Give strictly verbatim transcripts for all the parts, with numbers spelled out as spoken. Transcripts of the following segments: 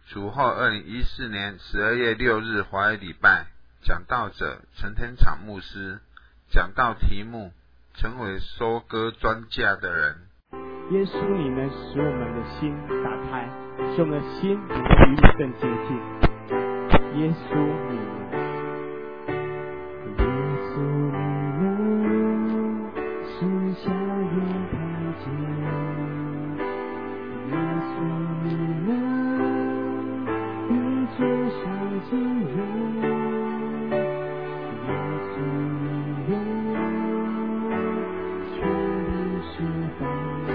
主后二零一四年十二月六日华语礼拜，讲道者陈天场牧师，讲道题目成为收割庄稼的人。 耶稣，你能使我们的心打开，使我们的心能与你更接近。耶稣，你能，耶稣，你能使瞎眼看见。耶稣，你能医治伤心人。耶稣，你能全能释放。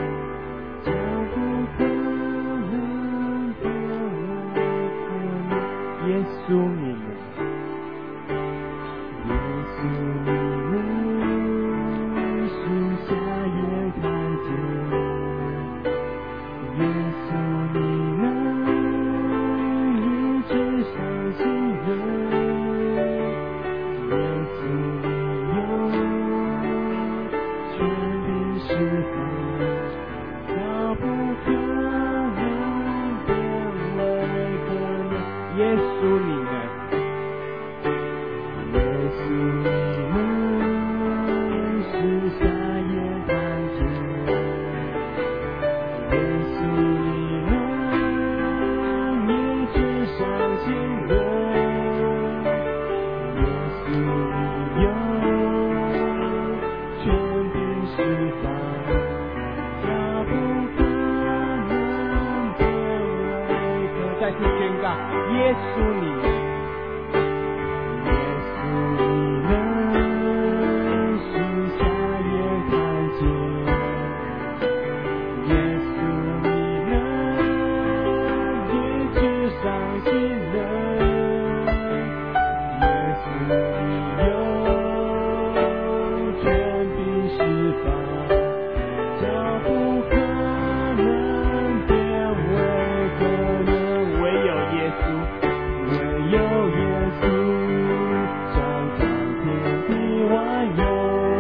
耶稣，你能，耶稣，你能使瞎眼看见。耶稣，你能医治伤心人。耶稣，你有权柄释放，叫不可能变为可能。耶稣，你能，耶稣，你能使瞎眼看见。耶稣，你能医治伤心人。耶稣，你有权柄释放，叫不可能变为可。再次宣告，耶稣，你能，耶稣，你能使瞎眼看见。耶稣，你能医治伤心人。耶稣，你有权柄释放，叫不可能变为可能。唯有耶稣，唯有耶稣掌管天地万有。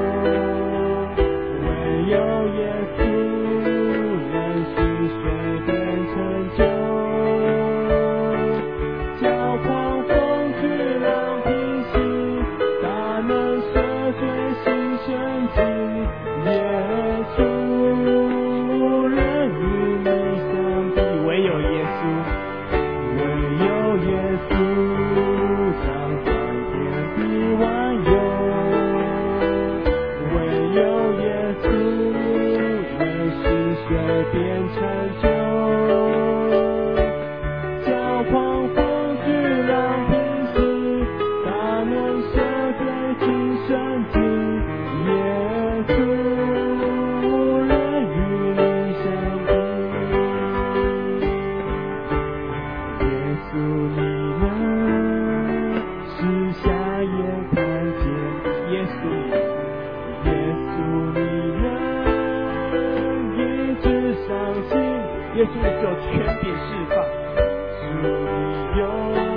唯有耶稣能使水变成酒，叫狂风巨浪平息，他能赦罪新生机。耶稣人与你相比，唯有耶稣，唯有耶稣掌管天地万有。唯有耶稣能使水变成酒，叫狂风巨浪平息，他能赦罪今生机。耶稣人与你相比，耶稣，你能使瞎眼看见。耶稣，耶稣，你能医治伤心。耶稣，你只有权柄释放。主，你有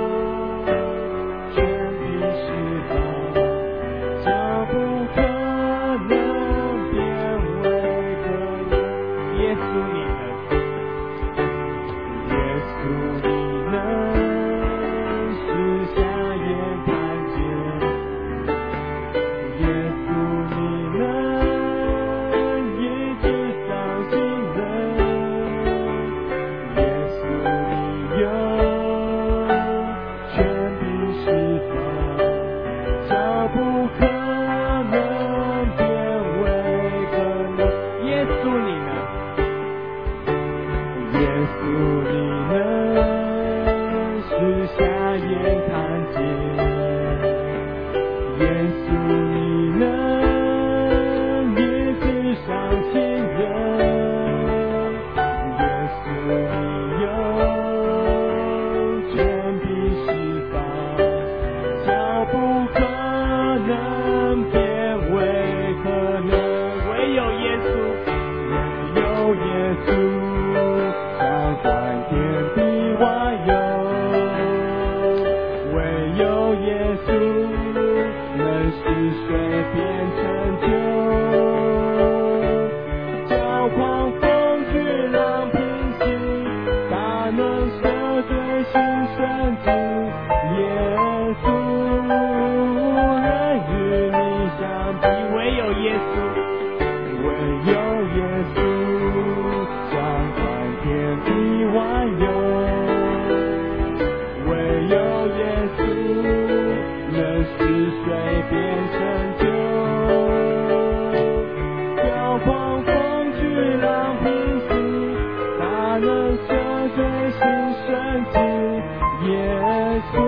权柄释放，叫不可能变为可能。耶稣，你能，耶稣，你能使瞎眼看见。耶稣，你能医治伤心人。耶稣，你有权柄释放，叫不可能变为可能。耶稣，你能，耶稣，你能使瞎眼看见。耶稣，你能医治伤心人。耶稣，你有权柄释放，叫不可能变为可能。唯有耶稣，唯有耶稣掌管天地万有。唯有耶稣能使水变成酒，叫狂风巨浪平息，他能赦罪生机。耶稣，人与你相比，唯有耶稣，唯有耶稣，掌管天地万有，唯有耶稣，能使水变成酒。摇晃风巨浪平息，他能赦罪新生机。耶稣，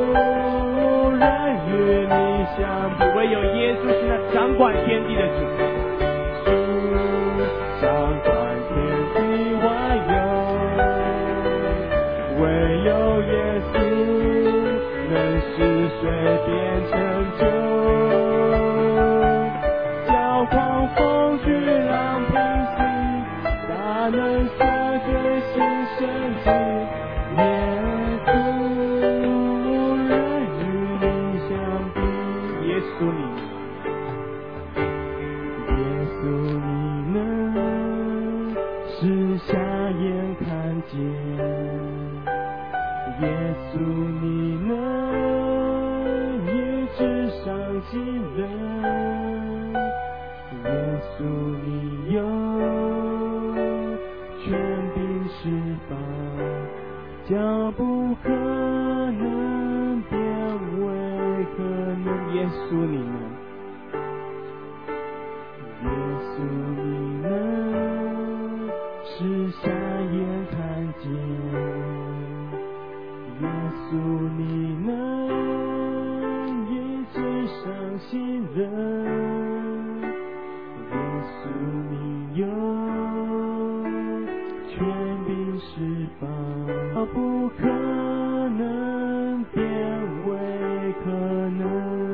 人与你相比，唯有耶稣是那掌管天地的主，掌管天地万有，唯有耶稣能使水变成酒。摇晃风巨浪平息，他能赦罪新生机。耶稣，人与你相比，耶稣你，耶稣你能使瞎眼看见，耶稣你能医治伤心人，耶稣你有权柄释放，叫不可能变为可能。耶稣你能，耶稣你能使瞎眼看见，耶稣你能医治伤心人，耶稣你有权柄释放，不可能变为可能。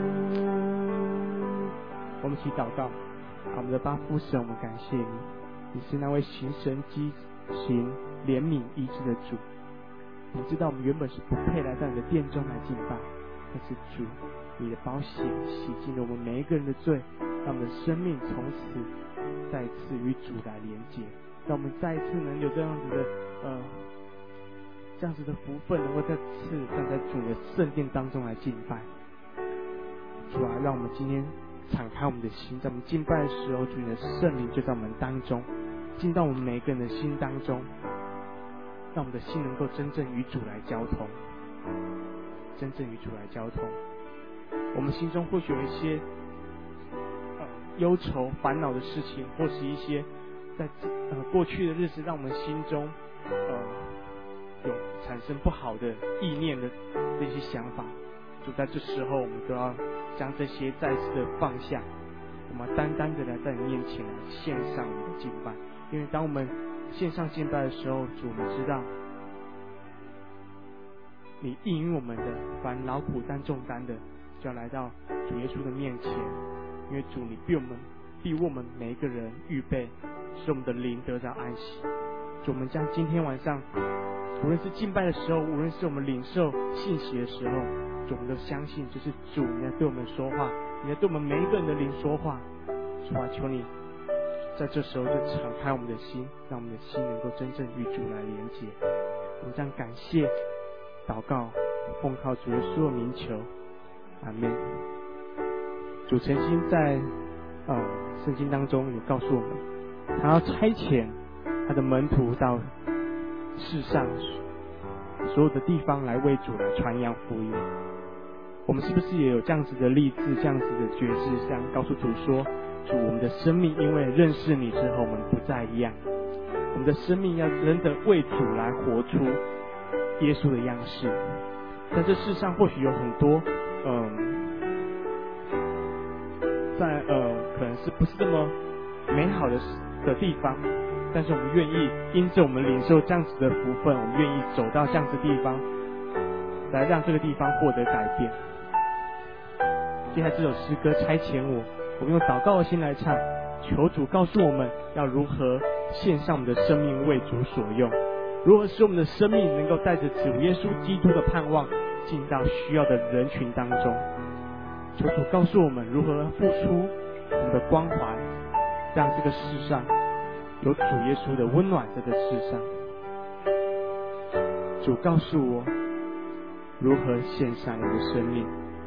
我们一起祷告。我们的八父神，我们感谢你，你是那位行神迹、行怜悯医治的主。你知道我们原本是不配来到你的殿中来敬拜，但是主，你的宝血洗净了我们每一个人的罪，让我们的生命从此再次与主来连接，让我们再一次能有这样子的呃这样子的福分，能够再次站在主的圣殿当中来敬拜。主啊，让我们今天敞开我们的心，在我们敬拜的时候，主你的圣灵就在我们当中，进到我们每一个人的心当中，让我们的心能够真正与主来交通，真正与主来交通。我们心中或许有一些呃忧愁、烦恼的事情，或是一些在呃过去的日子，让我们心中呃有产生不好的意念的这些想法。就在这时候，我们都要将这些再次的放下，我们单单的来在你面前来献上我们的敬拜。因为当我们献上敬拜的时候，主，我们知道你应允我们的，凡劳苦担重担的，就要来到主耶稣的面前。因为主，你必我们必为我们每一个人预备，使我们的灵得到安息。主，我们将今天晚上无论是敬拜的时候，无论是我们领受信息的时候，主，我们都相信这是主你在对我们说话，你在对我们每一个人的灵说话。主啊，求你在这时候就敞开我们的心，让我们的心能够真正与主来连接。我们将感谢祷告奉靠主耶稣的名求，阿们。主曾经在呃圣经当中也告诉我们，他要差遣他的门徒到世上所有的地方来为主来传扬福音。我们是不是也有这样子的立志，这样子的决志，这样告诉主说，主，我们的生命因为认识你之后，我们不再一样，我们的生命要真的为主来活出耶稣的样式。在这世上或许有很多嗯在呃可能是不是这么美好的的地方，但是我们愿意因着我们领受这样子的福分，我们愿意走到这样子的地方，来让这个地方获得改变。接下来这首诗歌差遣我，我们用祷告的心来唱，求主告诉我们要如何献上我们的生命为主所用，如何使我们的生命能够带着主耶稣基督的盼望进到需要的人群当中。求主告诉我们如何付出我们的关怀，让这个世上有主耶稣的温暖在这世上。主告诉我， 如何献上我的生命。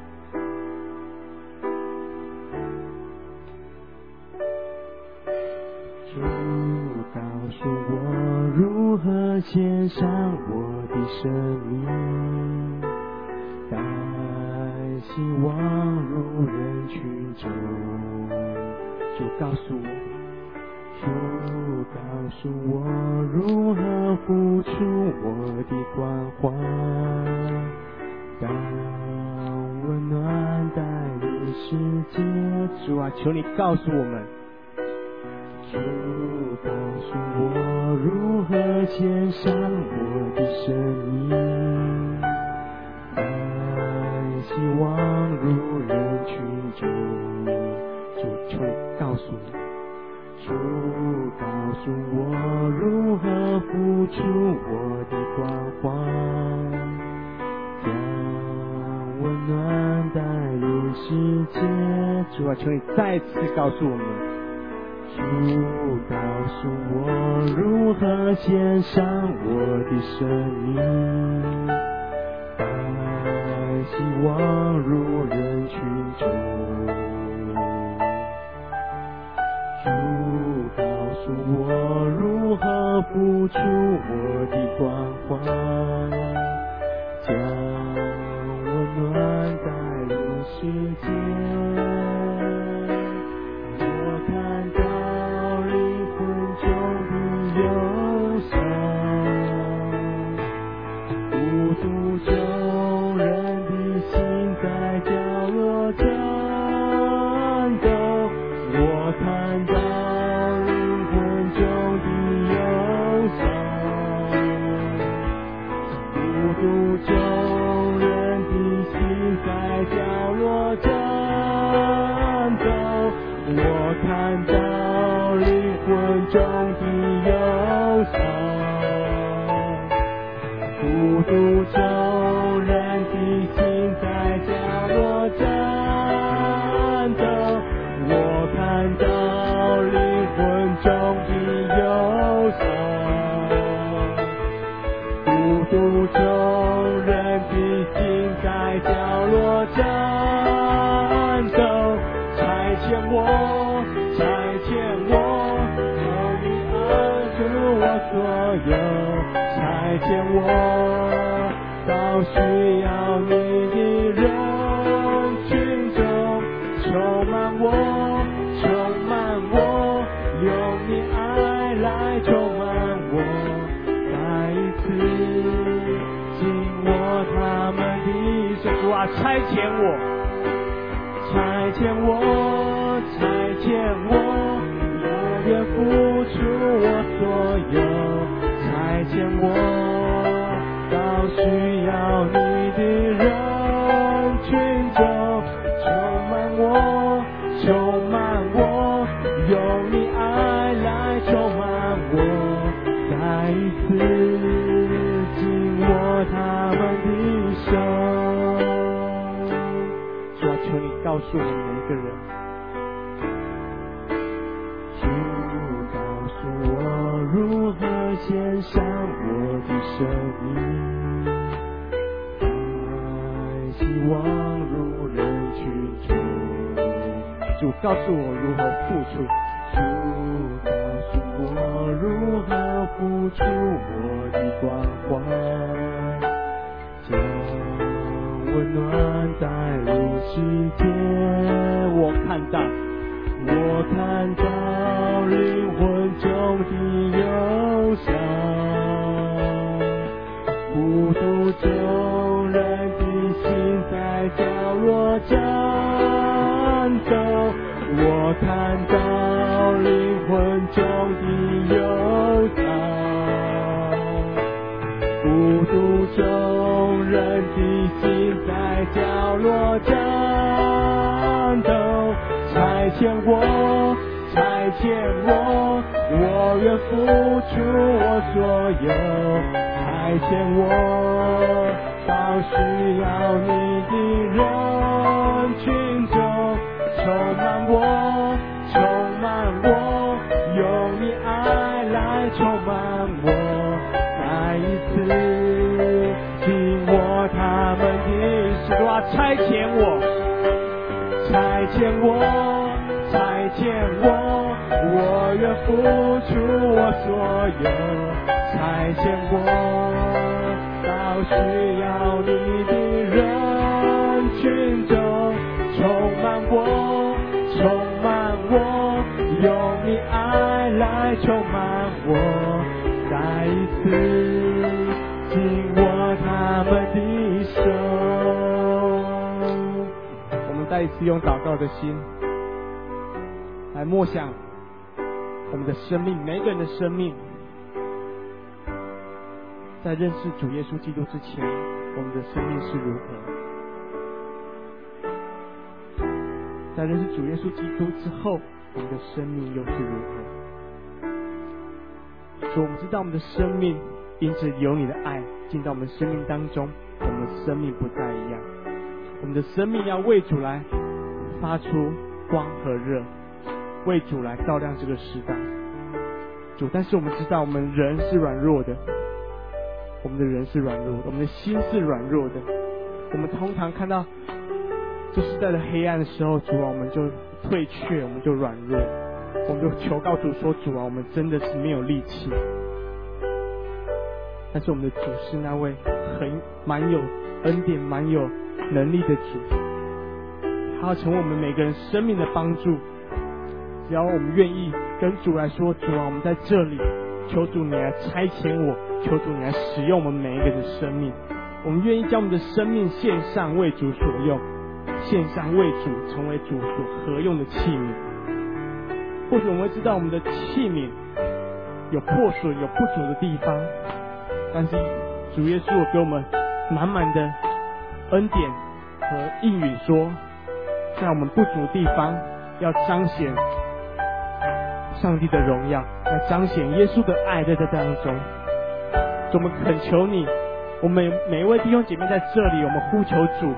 主告诉我如何献上我的生命，带希望入人群中。主告诉我，主告诉我如何付出我的关怀，当温暖带领世界。主啊，求你告诉我们，主告诉我如何献上我的生命，带希望入人群中。主，求你告诉我，主告诉我如何付出我的关怀，将温暖带领世界。主啊，求你再次告诉我们，主告诉我如何献上我的生命，带希望入人群中。主告诉我如何付出我的关怀，将温暖带领世界。我看到灵魂中的忧伤，孤独中人的心在角落战斗。我看到灵魂中的忧伤，孤独中人的心在角落战斗。我看到灵魂中的忧伤，孤独中人的心在角落战斗。我看到灵魂中的忧伤，孤独中人的心在角落战斗。差遣我，差遣我，求你安住我所有。差遣我到需要你的人群中，充满我，充满我，用你爱来充满我，再一次紧握他们的手。主啊，差遣我，差遣我，差遣我，我愿付出我所有。差遣我到需要你的人群中，充满我，充满我，用你爱来充满我，再一次紧握他们的手。主啊，求你告诉我们每一个人，主告诉我如何献上我的生命，带希望入人群中。主告诉我如何付出，主告诉我如何付出我的关怀，将温暖带领世界。我看到，我看到灵魂中的忧伤，孤独中人的心在角落战斗。我看到灵魂中的忧伤，孤独中人的心在角落战斗。差遣我，差遣我，我愿付出我所有。差遣我到需要你的人群中，充满我，充满我，用你爱来充满我，再一次紧握他们的使主啊，差遣我，差遣我，差遣我，我愿付出我所有，差遣我到需要你的人群中，充满我，充满我，用你爱来充满我，再一次紧握他们的手。我们再一次用祷告的心来默想我们的生命，每个人的生命在认识主耶稣基督之前，我们的生命是如何？在认识主耶稣基督之后，我们的生命又是如何？主，我们知道我们的生命因着有你的爱进到我们生命当中，我们的生命不再一样。我们的生命要为主来发出光和热，为主来照亮这个时代。主，但是我们知道我们人是软弱的，我们的人是软弱的，我们的心是软弱的。我们通常看到这时代的黑暗的时候，主啊，我们就退却，我们就软弱，我们就求告主说，主啊，我们真的是没有力气。但是我们的主是那位很蛮有恩典、蛮有能力的主，他要成为我们每个人生命的帮助。只要我们愿意跟主来说，主啊，我们在这里，求主你来差遣我，求主你来使用我们每一个人的生命。我们愿意将我们的生命献上为主所用，献上为主成为主所合用的器皿。或许我们会知道我们的器皿有破损、有不足的地方，但是主耶稣给我们满满的恩典和应允说，在我们不足的地方要彰显上帝的荣耀，来彰显耶稣的爱在这当中。我们恳求你，我们每一位弟兄姐妹在这里，我们呼求主，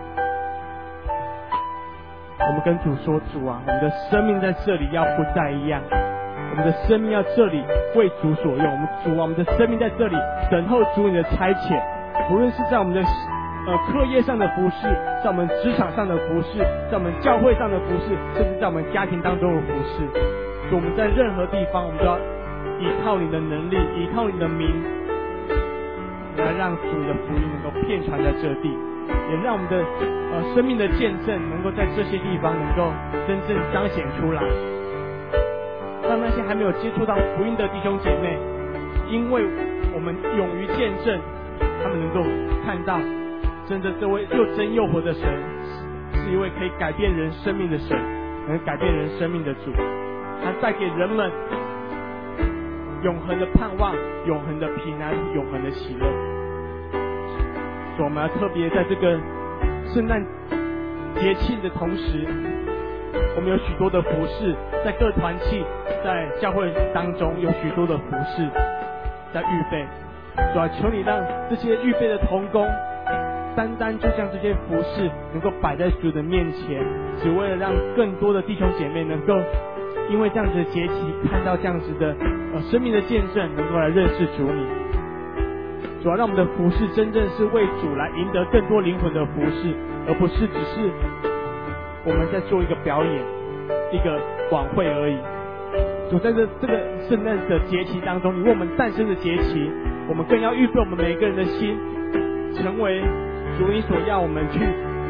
我们跟主说，主啊，我们的生命在这里要不再一样，我们的生命要这里为主所用。我们主啊，我们的生命在这里等候主你的差遣，无论是在我们的呃课业上的服事，在我们职场上的服事，在我们教会上的服事，甚至在我们家庭当中的服事。主，我们在任何地方，我们都要依靠你的能力，依靠你的名，来让主的福音能够遍传在这地，也让我们的呃生命的见证能够在这些地方能够真正彰显出来，让那些还没有接触到福音的弟兄姐妹，因为我们勇于见证，他们能够看到真的这位又真又活的神是一位可以改变人生命的神，能改变人生命的主，他带给人们永恒的盼望，永恒的平安，永恒的喜乐。所以我们要特别在这个圣诞节庆的同时，我们有许多的服事，在各团契，在教会当中有许多的服事在预备。主啊，求你让这些预备的同工，单单就像这些服事能够摆在主的面前，只为了让更多的弟兄姐妹能够因为这样子的节期，看到这样子的呃生命的见证，能够来认识主你。主要让我们的服事真正是为主来赢得更多灵魂的服事，而不是只是我们在做一个表演、一个晚会而已。主在这这个圣诞的节期当中，你为我们诞生的节期，我们更要预备我们每一个人的心，成为主你所要我们去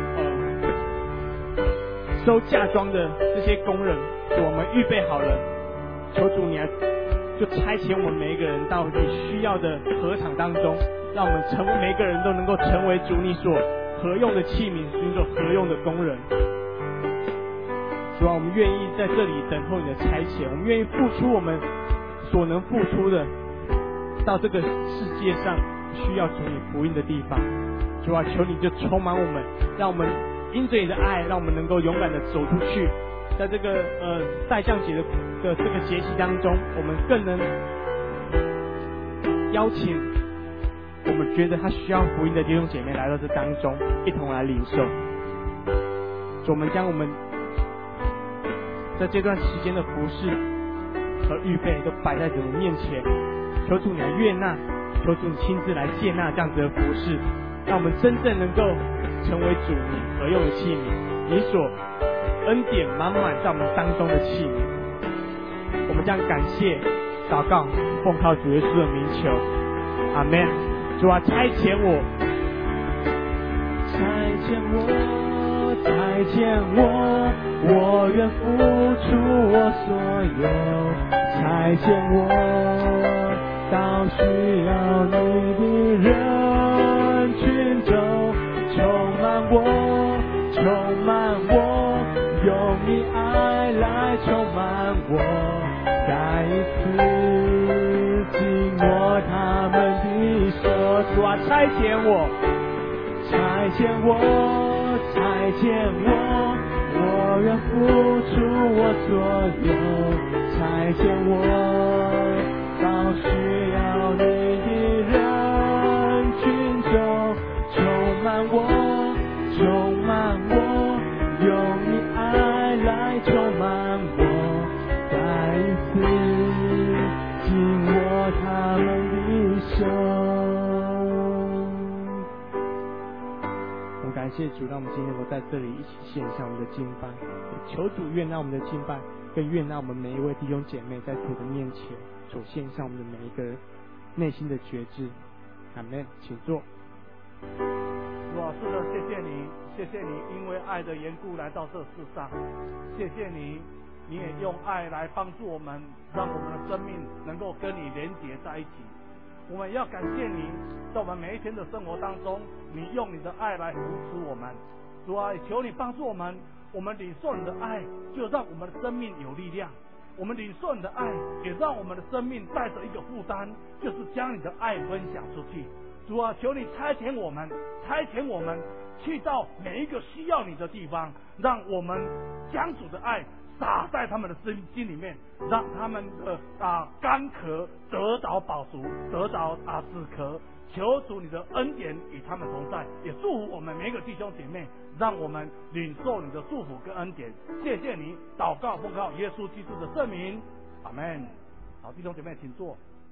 呃收嫁妆的这些工人。主，我们预备好了，求主你来就差遣我们每一个人到你需要的禾场当中，让我们成为每一个人都能够成为主你所合用的器皿，主你所合用的工人。主啊，我们愿意在这里等候你的差遣，我们愿意付出我们所能付出的，到这个世界上需要主你福音的地方。主啊，求你就充满我们，让我们因着你的爱，让我们能够勇敢的走出去，在这个呃待降节的的这个节期当中，我们更能邀请我们觉得他需要福音的弟兄姐妹来到这当中，一同来领受。主，我们将我们在这段时间的服事和预备都摆在主的面前，求主你来悦纳，求主你亲自来接纳这样子的服事，让我们真正能够成为主你合用的器皿，你所恩典满满在我们当中的器皿。我们将感谢祷告，奉靠主耶稣的名求，阿们。主啊，差遣我， 差遣我，差遣我，我愿付出我所有，差遣我到需要你的人群中，充满我，充满我，用你爱来充满我，再一次紧握他们的手。 主啊，差遣我， 差遣我，差遣我，我愿付出我所有，差遣我到需要你的人群中，充满我，充满我，用你爱来充满我，再一次紧握他们的手。 感谢主，让我们今天能够在这里一起献上我们的敬拜，也求主悦纳我们的敬拜，更悦纳我们每一位弟兄姐妹在主的面前所献上我们的每一个内心的觉知。阿们，请坐。 主啊，是的，谢谢你，谢谢你，因为爱的缘故来到这世上，谢谢你，你也用爱来帮助我们，让我们的生命能够跟你连结在一起。我们要感谢你，在我们每一天的生活当中，你用你的爱来扶持我们。主啊，也求你帮助我们，我们领受你的爱，就让我们的生命有力量。我们领受你的爱，也让我们的生命带着一个负担，就是将你的爱分享出去。主啊，求你差遣我们，差遣我们去到每一个需要你的地方，让我们将主的爱洒在他们的心心里面，让他们的啊干渴得着饱足，得着啊止渴。求主你的恩典与他们同在，也祝福我们每一个弟兄姐妹，让我们领受你的祝福跟恩典。谢谢你，祷告奉靠耶稣基督的圣名，阿们。好，弟兄姐妹请坐。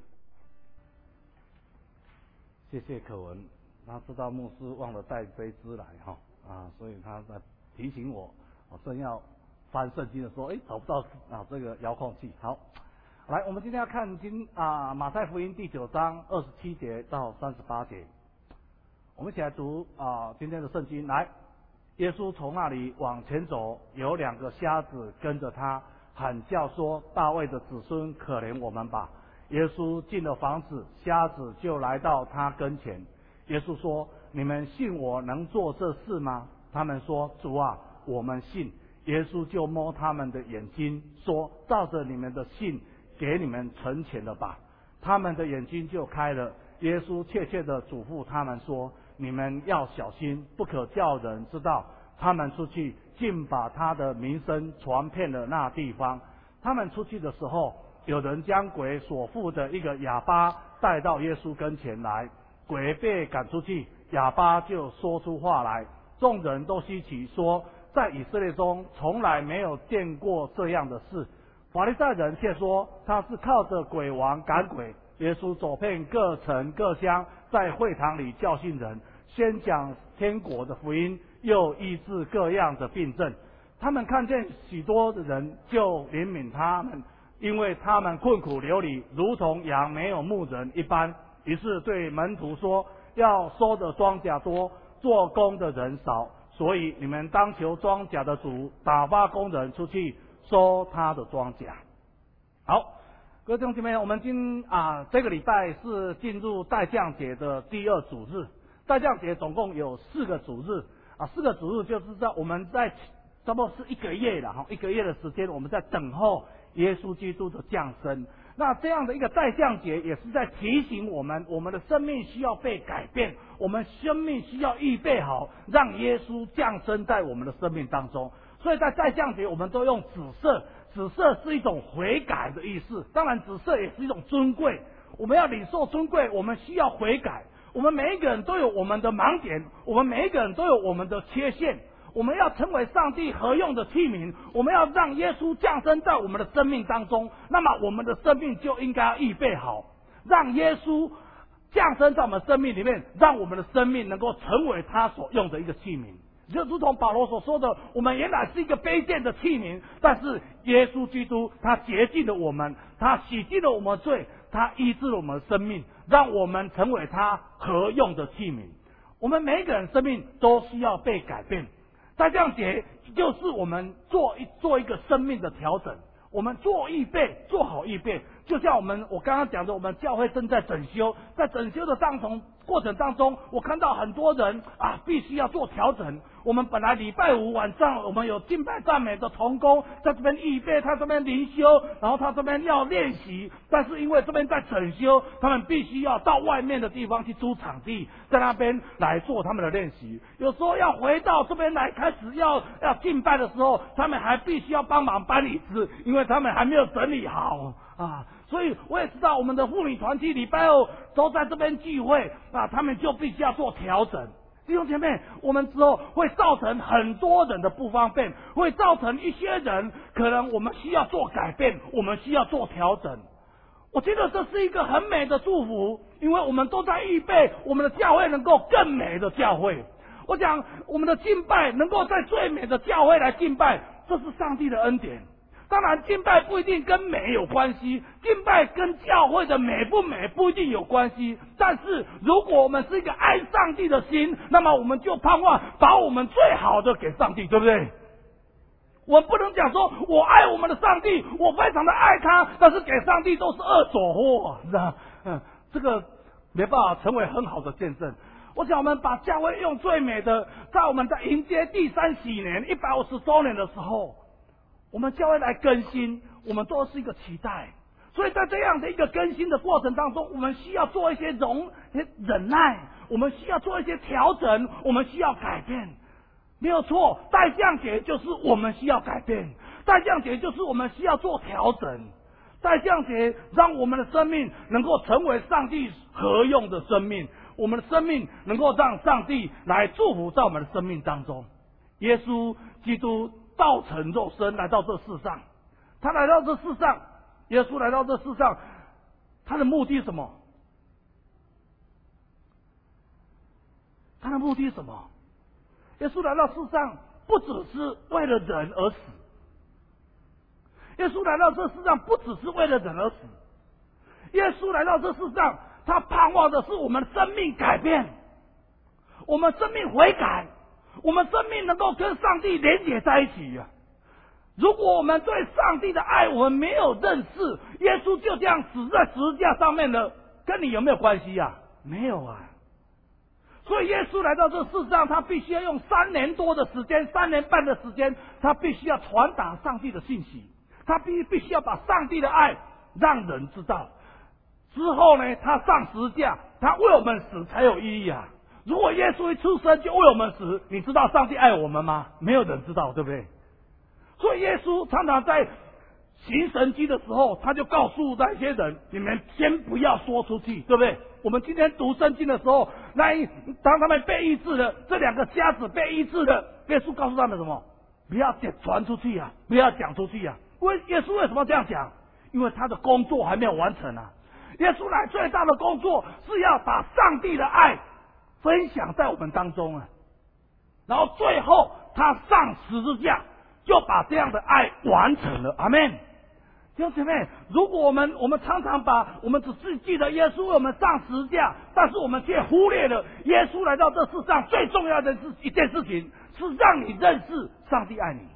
谢谢可文，他知道牧师忘了带杯子来哈啊，所以他在提醒我，我正要翻圣经的时候，哎，找不到啊这个遥控器。好，来，我们今天要看经啊马太福音第九章二十七节到三十八节，我们一起来读啊今天的圣经。来，耶稣从那里往前走，有两个瞎子跟着他，喊叫说：“大卫的子孙，可怜我们吧！”耶稣进了房子，瞎子就来到他跟前。耶稣说：“你们信我能做这事吗？”他们说：“主啊，我们信。”耶稣就摸他们的眼睛，说：“照着你们的信，给你们成全了吧。”他们的眼睛就开了。耶稣切切地嘱咐他们说：“你们要小心，不可叫人知道。”他们出去，竟把他的名声传遍了那地方。他们出去的时候，有人将鬼所附的一个哑巴带到耶稣跟前来，鬼被赶出去，哑巴就说出话来。众人都稀奇，说：“在以色列中从来没有见过这样的事。”法利赛人却说他是靠着鬼王赶鬼。耶稣走遍各城各乡，在会堂里教训人，先讲天国的福音，又医治各样的病症。他们看见许多的人，就怜悯他们，因为他们困苦流离，如同羊没有牧人一般。于是对门徒说：“要收的庄稼多，做工的人少，所以你们当求庄稼的主打发工人出去收他的庄稼。”好，各位弟兄姐妹，我们今啊这个礼拜是进入代降节的第二主日。代降节总共有四个主日啊，四个主日就是在我们在差不多是一个月了哈，一个月的时间，我们在等候耶稣基督的降生。那这样的一个代降节，也是在提醒我们，我们的生命需要被改变，我们生命需要预备好，让耶稣降生在我们的生命当中。所以在代降节，我们都用紫色，紫色是一种悔改的意思。当然，紫色也是一种尊贵。我们要领受尊贵，我们需要悔改。我们每一个人都有我们的盲点，我们每一个人都有我们的缺陷。我们要成为上帝合用的器皿，我们要让耶稣降生在我们的生命当中。那么我们的生命就应该要预备好，让耶稣降生在我们生命里面，让我们的生命能够成为他所用的一个器皿。就如同保罗所说的，我们原来是一个卑贱的器皿，但是耶稣基督他洁净了我们，他洗净了我们的罪，他医治了我们的生命，让我们成为他合用的器皿。我们每一个人生命都需要被改变，在这样节就是我们做一做一个生命的调整，我们做预备，做好预备。就像我们我刚刚讲的，我们教会正在整修，在整修的当中过程当中，我看到很多人啊，必须要做调整。我们本来礼拜五晚上我们有敬拜赞美的同工在这边预备，他这边灵修，然后他这边要练习，但是因为这边在整修，他们必须要到外面的地方去租场地，在那边来做他们的练习。有时候要回到这边来开始要要敬拜的时候，他们还必须要帮忙搬椅子，因为他们还没有整理好啊。所以我也知道我们的妇女团体礼拜二都在这边聚会啊，他们就必须要做调整。弟兄姐妹，我们之后会造成很多人的不方便，会造成一些人可能我们需要做改变，我们需要做调整。我觉得这是一个很美的祝福，因为我们都在预备我们的教会能够更美的教会。我讲我们的敬拜能够在最美的教会来敬拜，这是上帝的恩典。当然敬拜不一定跟美有关系，敬拜跟教会的美不美不一定有关系，但是如果我们是一个爱上帝的心，那么我们就盼望把我们最好的给上帝，对不对？我们不能讲说我爱我们的上帝，我非常的爱他，但是给上帝都是二手货，是吧？嗯，这个没办法成为很好的见证。我想我们把教会用最美的，在我们在迎接第三喜年一百五十周年的时候，我们教会来更新，我们都是一个期待。所以在这样的一个更新的过程当中，我们需要做一些容忍耐，我们需要做一些调整，我们需要改变。没有错，代降节就是我们需要改变，代降节就是我们需要做调整。代降节让我们的生命能够成为上帝合用的生命，我们的生命能够让上帝来祝福在我们的生命当中。耶稣基督道成肉身来到这世上，他来到这世上，耶稣来到这世上，他的目的是什么？他的目的是什么？耶稣来到世上不只是为了人而死，耶稣来到这世上不只是为了人而死，耶稣来到这世上，他盼望的是我们生命改变，我们生命悔改，我们生命能够跟上帝连结在一起啊！如果我们对上帝的爱我们没有认识，耶稣就这样死在十字架上面了，跟你有没有关系啊？没有啊！所以耶稣来到这世上，他必须要用三年多的时间，三年半的时间，他必须要传达上帝的信息，他必必须要把上帝的爱让人知道。之后呢，他上十字架，他为我们死才有意义啊！如果耶稣一出生就为我们死，你知道上帝爱我们吗？没有人知道，对不对？所以耶稣常常在行神迹的时候，他就告诉那些人，你们先不要说出去，对不对？我们今天读圣经的时候，那一当他们被医治了，这两个瞎子被医治了，耶稣告诉他们什么？不要传出去啊，不要讲出去啊。为耶稣为什么这样讲？因为他的工作还没有完成啊。耶稣来最大的工作是要把上帝的爱分享在我们当中啊，然后最后他上十字架就把这样的爱完成了。阿们。弟兄姐妹，如果我们我们常常把我们只是记得耶稣为我们上十字架，但是我们却忽略了耶稣来到这世上最重要的是一件事情，是让你认识上帝爱你。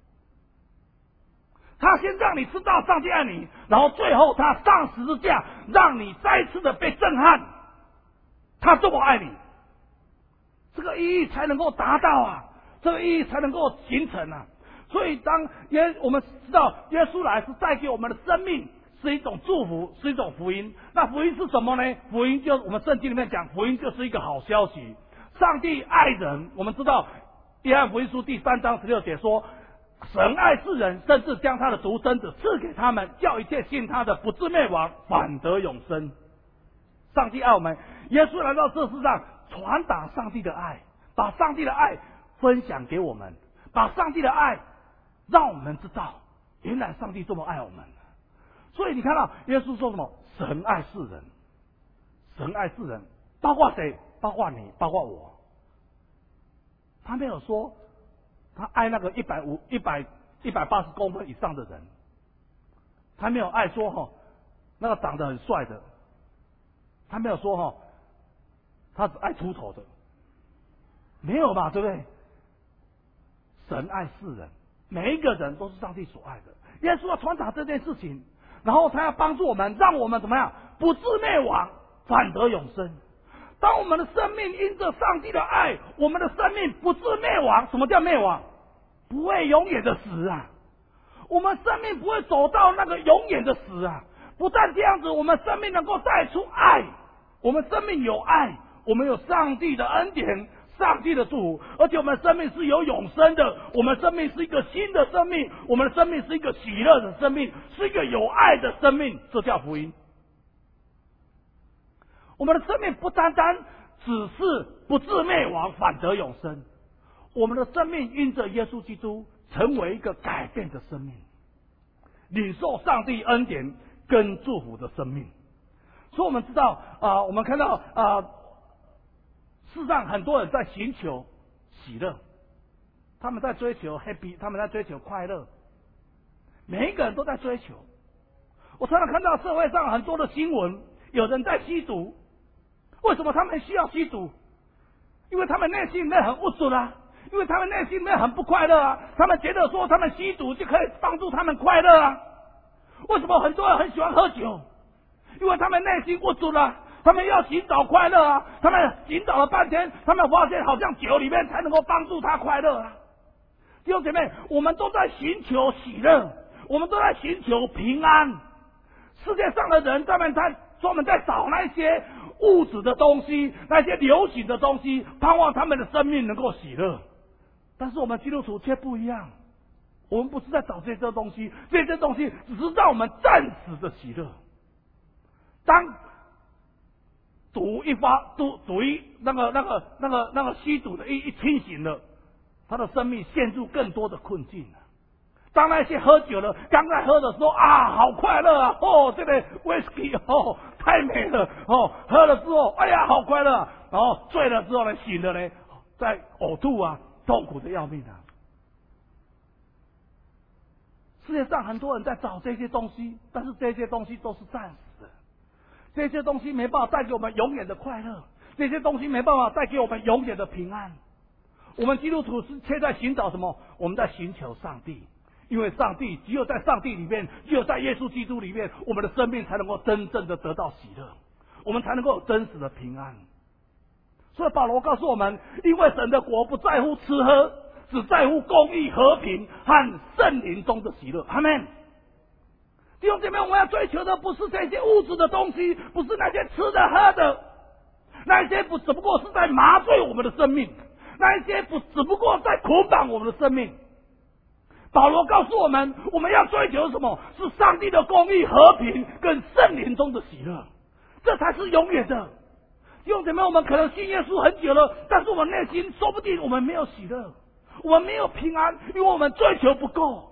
他先让你知道上帝爱你，然后最后他上十字架，让你再一次的被震撼，他这么爱你，这个意义才能够达到啊，这个意义才能够形成啊。所以当耶我们知道耶稣来是带给我们的生命是一种祝福，是一种福音。那福音是什么呢？福音就是我们圣经里面讲，福音就是一个好消息。上帝爱人，我们知道约翰福音书第三章十六节说，神爱世人，甚至将他的独生子赐给他们，叫一切信他的不至灭亡，反得永生。上帝爱我们，耶稣来到这世上传达上帝的爱，把上帝的爱分享给我们，把上帝的爱让我们知道原来上帝这么爱我们。所以你看到耶稣说什么？神爱世人， 神爱世人，包括谁？包括你，包括我。他没有说他爱那个一百五、一百、一百八十公分以上的人，他没有爱说哈那个长得很帅的，他没有说哈他只爱出头的，没有嘛，对不对？神爱世人，每一个人都是上帝所爱的。耶稣要传达这件事情，然后他要帮助我们，让我们怎么样不至灭亡，反得永生。当我们的生命因着上帝的爱，我们的生命不至灭亡。什么叫灭亡？不会永远的死啊！我们生命不会走到那个永远的死啊！不但这样子，我们生命能够带出爱，我们生命有爱，我们有上帝的恩典，上帝的祝福，而且我们生命是有永生的，我们生命是一个新的生命，我们的生命是一个喜乐的生命，是一个有爱的生命，这叫福音。我们的生命不单单只是不至灭亡，反得永生，我们的生命因着耶稣基督成为一个改变的生命，领受上帝恩典跟祝福的生命。所以我们知道啊、呃，我们看到啊、呃，世上很多人在寻求喜乐，他们在追求 happy， 他们在追求快乐，每一个人都在追求。我常常看到社会上很多的新闻，有人在吸毒。为什么他们需要吸毒？因为他们内心里面很无助啊，因为他们内心里面很不快乐啊，他们觉得说他们吸毒就可以帮助他们快乐啊。为什么很多人很喜欢喝酒？因为他们内心无助了，他们要寻找快乐啊，他们寻找了半天，他们发现好像酒里面才能够帮助他快乐啊。弟兄姐妹，我们都在寻求喜乐，我们都在寻求平安。世界上的人他们在专门在找那些物质的东西，那些流行的东西，盼望他们的生命能够喜乐。但是我们基督徒却不一样，我们不是在找这些东西，这些东西只是让我们暂时的喜乐。当毒一发，毒毒一那个那个那个那个吸毒的一一清醒了，他的生命陷入更多的困境了。当那些喝酒了，刚在喝的时候啊，好快乐啊！哦，这个 whisky 哦，太美了哦！喝了之后，哎呀，好快乐、啊！然后醉了之后呢，醒了呢，在呕吐啊，痛苦的要命啊！世界上很多人在找这些东西，但是这些东西都是暂时的，这些东西没办法带给我们永远的快乐，这些东西没办法带给我们永远的平安。我们基督徒是却在寻找什么？我们在寻求上帝。因为上帝只有在上帝里面，只有在耶稣基督里面，我们的生命才能够真正的得到喜乐，我们才能够有真实的平安。所以保罗告诉我们，因为神的国不在乎吃喝，只在乎公义、和平和圣灵中的喜乐。阿们。弟兄姐妹，我们要追求的不是这些物质的东西，不是那些吃的喝的，那一些不只不过是在麻醉我们的生命，那一些不只不过在捆绑我们的生命。保罗告诉我们，我们要追求什么？是上帝的公义、和平跟圣灵中的喜乐，这才是永远的。弟兄姐妹，我们可能信耶稣很久了，但是我们内心说不定我们没有喜乐，我们没有平安，因为我们追求不够。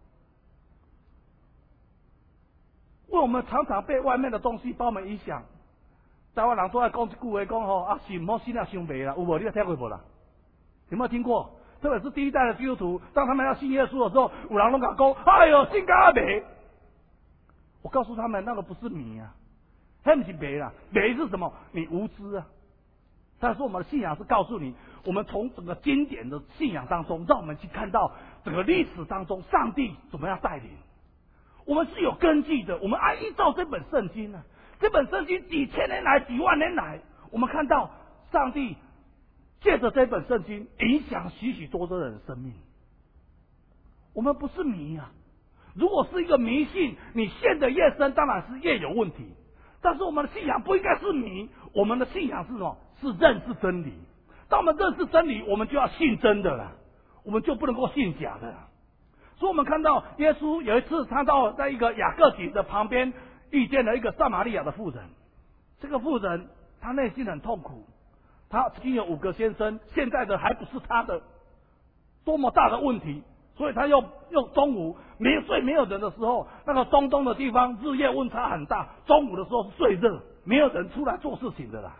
因为我们常常被外面的东西把我们影响。台湾人都爱讲一句话，讲吼啊，信莫信啊，伤迷啦，有无？你有听过无啦？有没有听过？特别是第一代的基督徒，当他们要信耶稣的时候，有人都讲讲，哎呦，信假迷。我告诉他们，那个不是迷啊，那不是迷啦，迷是什么？你无知啊。但是我们的信仰是告诉你，我们从整个经典的信仰当中，让我们去看到整个历史当中，上帝怎么样带领。我们是有根据的，我们按依照这本圣经呢、啊，这本圣经几千年来、几万年来，我们看到上帝借着这本圣经影响许许多多人的生命。我们不是迷啊，如果是一个迷信，你陷得越深，当然是越有问题。但是我们的信仰不应该是迷，我们的信仰是什么？是认识真理。当我们认识真理，我们就要信真的了，我们就不能够信假的了。所以我们看到耶稣有一次，他到在一个雅各井的旁边，遇见了一个撒玛利亚的妇人。这个妇人她内心很痛苦。他已经有五个先生，现在的还不是他的，多么大的问题！所以他又又中午没睡没有人的时候，那个中东的地方日夜温差很大，中午的时候是最热， 没有人出来做事情的啦。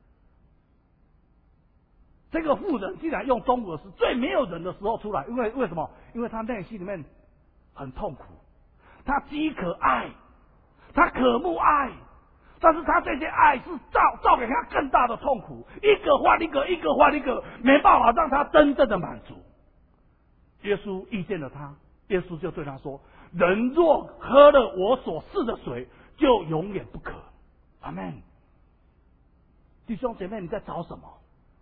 这个妇人竟然用中午的时最没有人的时候出来，因为为什么？因为他内心里面很痛苦，他饥渴爱，他渴慕爱，但是他这些爱是造造给他更大的痛苦，一个换一个，一个换一个，没办法让他真正的满足。耶稣遇见了他，耶稣就对他说：“人若喝了我所赐的水，就永远不渴。”阿们。弟兄姐妹，你在找什么？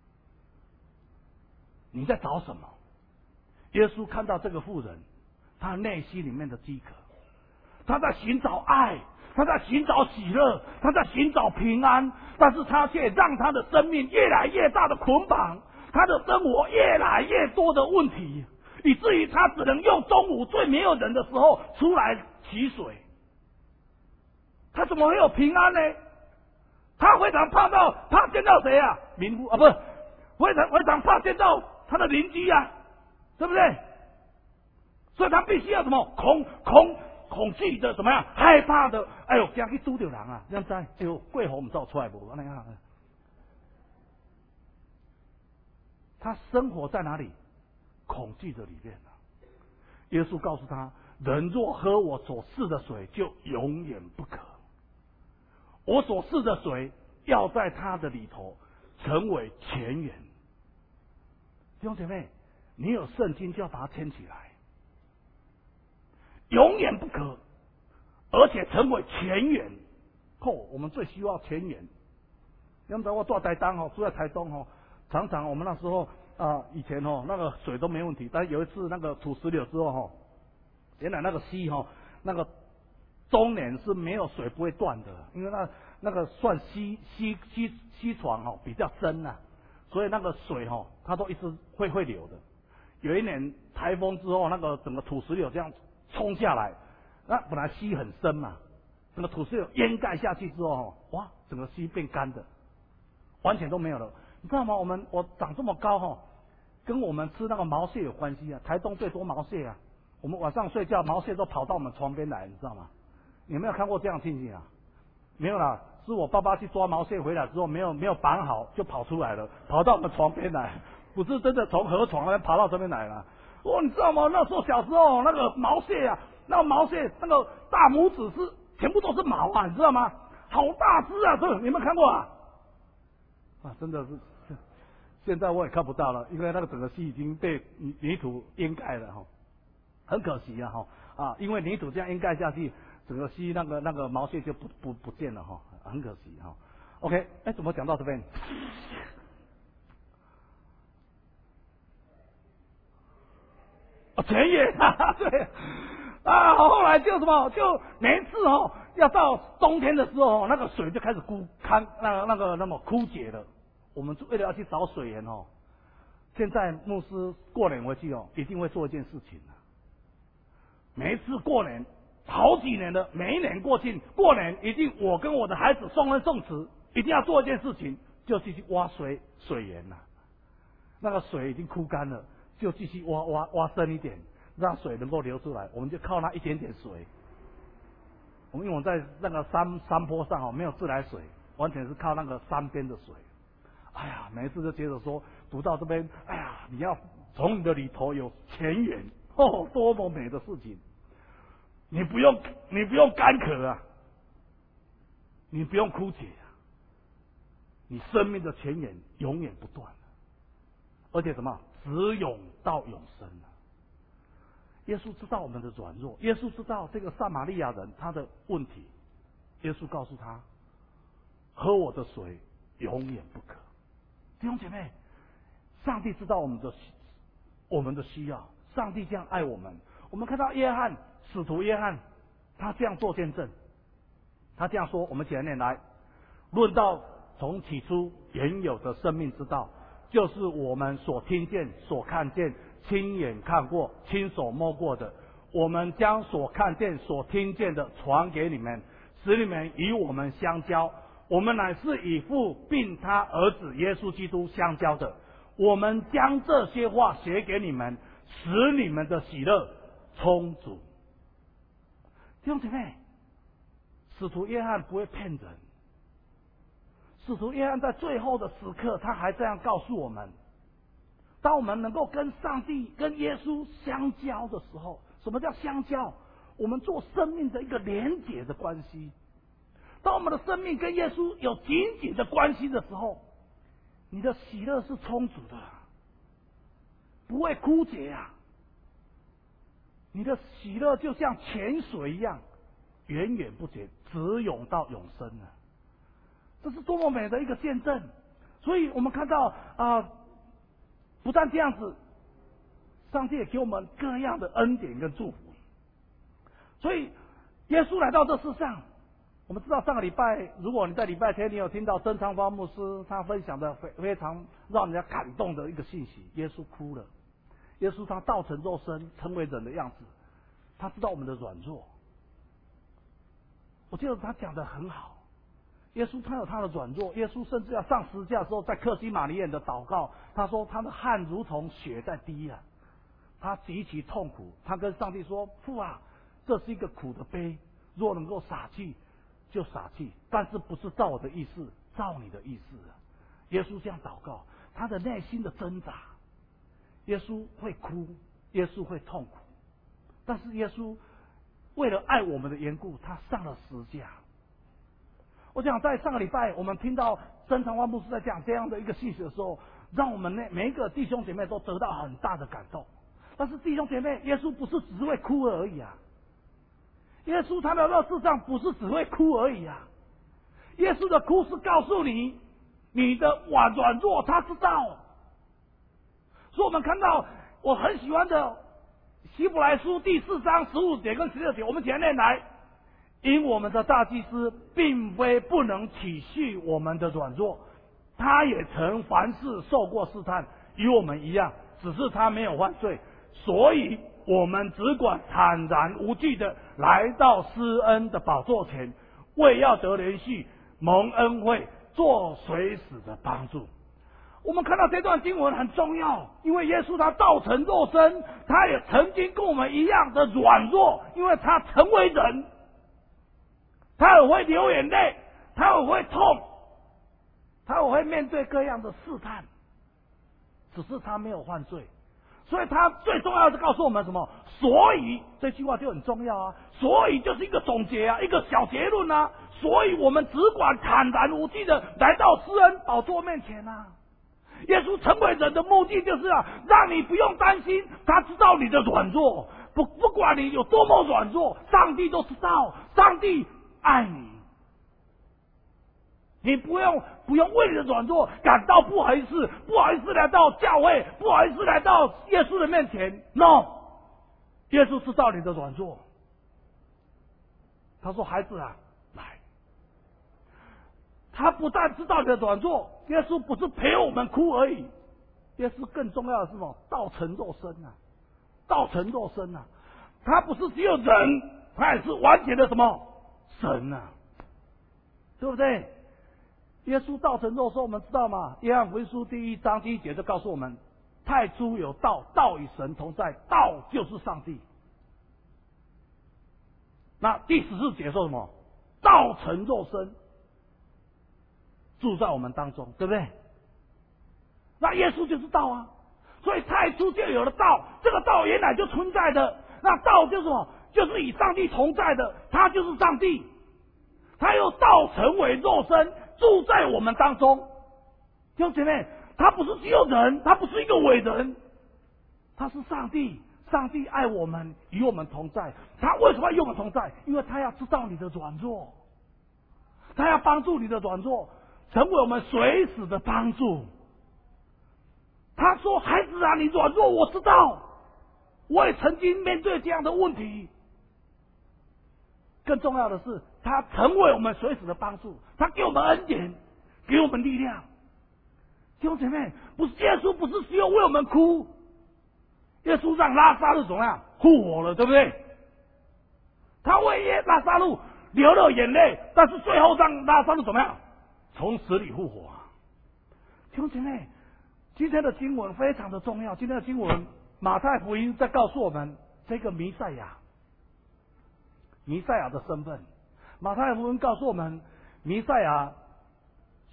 你在找什么？耶稣看到这个妇人，他内心里面的饥渴，他在寻找爱，他在寻找喜乐，他在寻找平安，但是他却让他的生命越来越大的捆绑，他的生活越来越多的问题，以至于他只能用中午最没有人的时候出来取水。他怎么会有平安呢？他非常怕到怕见到谁啊？民夫啊，不是，非常非常怕见到他的邻居啊，对不对？所以他必须要什么恐恐恐惧的怎么样？害怕的，哎呦，惊去拄到人啊！这样子，哎呦，过河唔知道出来无？安尼啊，他生活在哪里？恐惧的里面啊。耶稣告诉他：人若喝我所赐的水，就永远不渴。我所赐的水要在他的里头成为泉源。弟兄姐妹，你有圣经就要把它牵起来，永远不渴，而且成为泉源。哦，我们最需要泉源。你知道我住台东哦，住在台东哦，常常我们那时候啊、呃，以前哦那个水都没问题，但是有一次那个土石流之后哦，原来那个溪哦那个中年是没有水不会断的，因为那那个算溪溪溪溪床哦比较深呐、啊，所以那个水哦它都一直会会流的。有一年台风之后，那个整个土石流这样冲下来，那本来溪很深嘛，整个土石流淹盖下去之后哦，哇，整个溪变干的，完全都没有了。你知道吗？我们我长这么高哈、哦，跟我们吃那个毛蟹有关系啊。台东最多毛蟹啊，我们晚上睡觉毛蟹都跑到我们床边来，你知道吗？你有没有看过这样的情形啊？没有啦，是我爸爸去抓毛蟹回来之后，没有没有绑好就跑出来了，跑到我们床边来，不是真的从河床那边爬到这边来了。哦，你知道吗？那时候小时候那个毛蟹啊，那个毛蟹那个大拇指是全部都是毛啊，你知道吗？好大只啊！这你有没有看过啊？啊，真的是，现在我也看不到了，因为那个整个溪已经被泥泥土淹盖了哈，很可惜啊哈啊，因为泥土这样淹盖下去。整个溪那个那个毛蟹就不不不见了哈，很可惜哈。OK， 哎，怎么讲到这边？哦，泉源，哈哈，对啊，后来就什么，就每一次哦，要到冬天的时候，那个水就开始枯干，那个那个那么枯竭了。我们为了要去找水源哦，现在牧师过年回去哦，一定会做一件事情的。每一次过年。好几年了，每一年过去过年，一定我跟我的孩子送恩送词，一定要做一件事情，就继续挖水水源了。那个水已经枯干了，就继续挖挖挖深一点，让水能够流出来。我们就靠那一点点水。我们因为我在那个山山坡上哦，没有自来水，完全是靠那个山边的水。哎呀，每一次就觉得说，读到这边，哎呀，你要从你的里头有泉源，哦，多么美的事情！你不用，你不用干渴啊，你不用枯竭啊，你生命的泉源永远不断，而且什么，直涌到永生啊！耶稣知道我们的软弱，耶稣知道这个撒玛利亚人他的问题，耶稣告诉他：喝我的水，永远不渴。弟兄姐妹，上帝知道我们的我们的需要，上帝这样爱我们。我们看到约翰。使徒约翰，他这样做见证，他这样说：我们前面来论到从起初原有的生命之道，就是我们所听见、所看见、亲眼看过、亲手摸过的。我们将所看见、所听见的传给你们，使你们与我们相交。我们乃是以父并他儿子耶稣基督相交的。我们将这些话写给你们，使你们的喜乐充足。弟兄姐妹，使徒约翰不会骗人， 使徒约翰在最后的时刻，他还这样告诉我们：当我们能够跟上帝、跟耶稣相交的时候，什么叫相交？我们做生命的一个连结的关系。当我们的生命跟耶稣有紧紧的关系的时候，你的喜乐是充足的，不会枯竭啊！你的喜乐就像泉水一样，源源不绝，直涌到永生了。这是多么美的一个见证！所以我们看到啊、呃，不但这样子，上帝也给我们各样的恩典跟祝福。所以耶稣来到这世上，我们知道上个礼拜，如果你在礼拜天你有听到曾长发牧师他分享的非非常让人家感动的一个信息，耶稣哭了。耶稣他道成肉身，成为人的样子，他知道我们的软弱。我觉得他讲得很好。耶稣他有他的软弱，耶稣甚至要上十字架的时候，在客西马尼园的祷告，他说他的汗如同血在滴啊，他极其痛苦。他跟上帝说：“父啊，这是一个苦的杯，若能够洒去，就洒去，但是不是照我的意思，照你的意思啊。”耶稣这样祷告，他的内心的挣扎。耶稣会哭，耶稣会痛苦，但是耶稣为了爱我们的缘故，他上了十字架。我想在上个礼拜我们听到曾长发牧师在讲这样的一个信息的时候，让我们那每一个弟兄姐妹都得到很大的感动。但是弟兄姐妹，耶稣不是只会哭而已啊！耶稣他来到世上不是只会哭而已啊！耶稣的哭是告诉你你的软软弱，他知道。所以我们看到我很喜欢的希伯来书第四章十五节跟十六节，我们前面来，因我们的大祭司并非不能体恤我们的软弱，他也曾凡事受过试探，与我们一样，只是他没有犯罪，所以我们只管坦然无惧的来到施恩的宝座前，为要得连续蒙恩惠，做随时的帮助。我们看到这段经文很重要，因为耶稣他道成肉身，他也曾经跟我们一样的软弱，因为他成为人，他也会流眼泪，他也会痛，他也会面对各样的试探，只是他没有犯罪。所以他最重要的告诉我们什么？所以这句话就很重要啊！所以就是一个总结啊，一个小结论啊！所以我们只管坦然无惧的来到施恩宝座面前啊！耶稣成为人的目的就是啊，让你不用担心，他知道你的软弱，不不管你有多么软弱，上帝都知道，上帝爱你。你不用不用为你的软弱感到不好意思，不好意思来到教会，不好意思来到耶稣的面前。No， 耶稣知道你的软弱。他说：“孩子啊，来。”他不但知道你的软弱，耶稣不是陪我们哭而已，耶稣更重要的是什么？道成肉身啊，道成肉身啊！他不是只有人，他也是完全的什么神啊，对不对？耶稣道成肉身，我们知道吗？约翰福音书第一章第一节就告诉我们：太初有道，道与神同在，道就是上帝。那第十四节说什么？道成肉身，住在我们当中，对不对？那耶稣就是道啊，所以太初就有了道，这个道原来就存在的。那道就是什么？就是与上帝同在的，他就是上帝。他又道成为肉身，住在我们当中。弟兄姐妹，他不是只有人，他不是一个伟人，他是上帝。上帝爱我们，与我们同在。他为什么与我们同在？因为他要知道你的软弱，他要帮助你的软弱，成为我们随时的帮助。他说：“孩子啊，你软弱，我知道，我也曾经面对这样的问题。”更重要的是，他成为我们随时的帮助，他给我们恩典，给我们力量。弟兄姐妹，不是耶稣不是只有为我们哭，耶稣让拉撒路怎么样复活了，对不对？他为耶拉撒路流了眼泪，但是最后让拉撒路怎么样从死里复活啊！弟兄姐妹，今天的经文非常的重要。今天的经文，马太福音在告诉我们这个弥赛亚。弥赛亚的身份，马太福音告诉我们，弥赛亚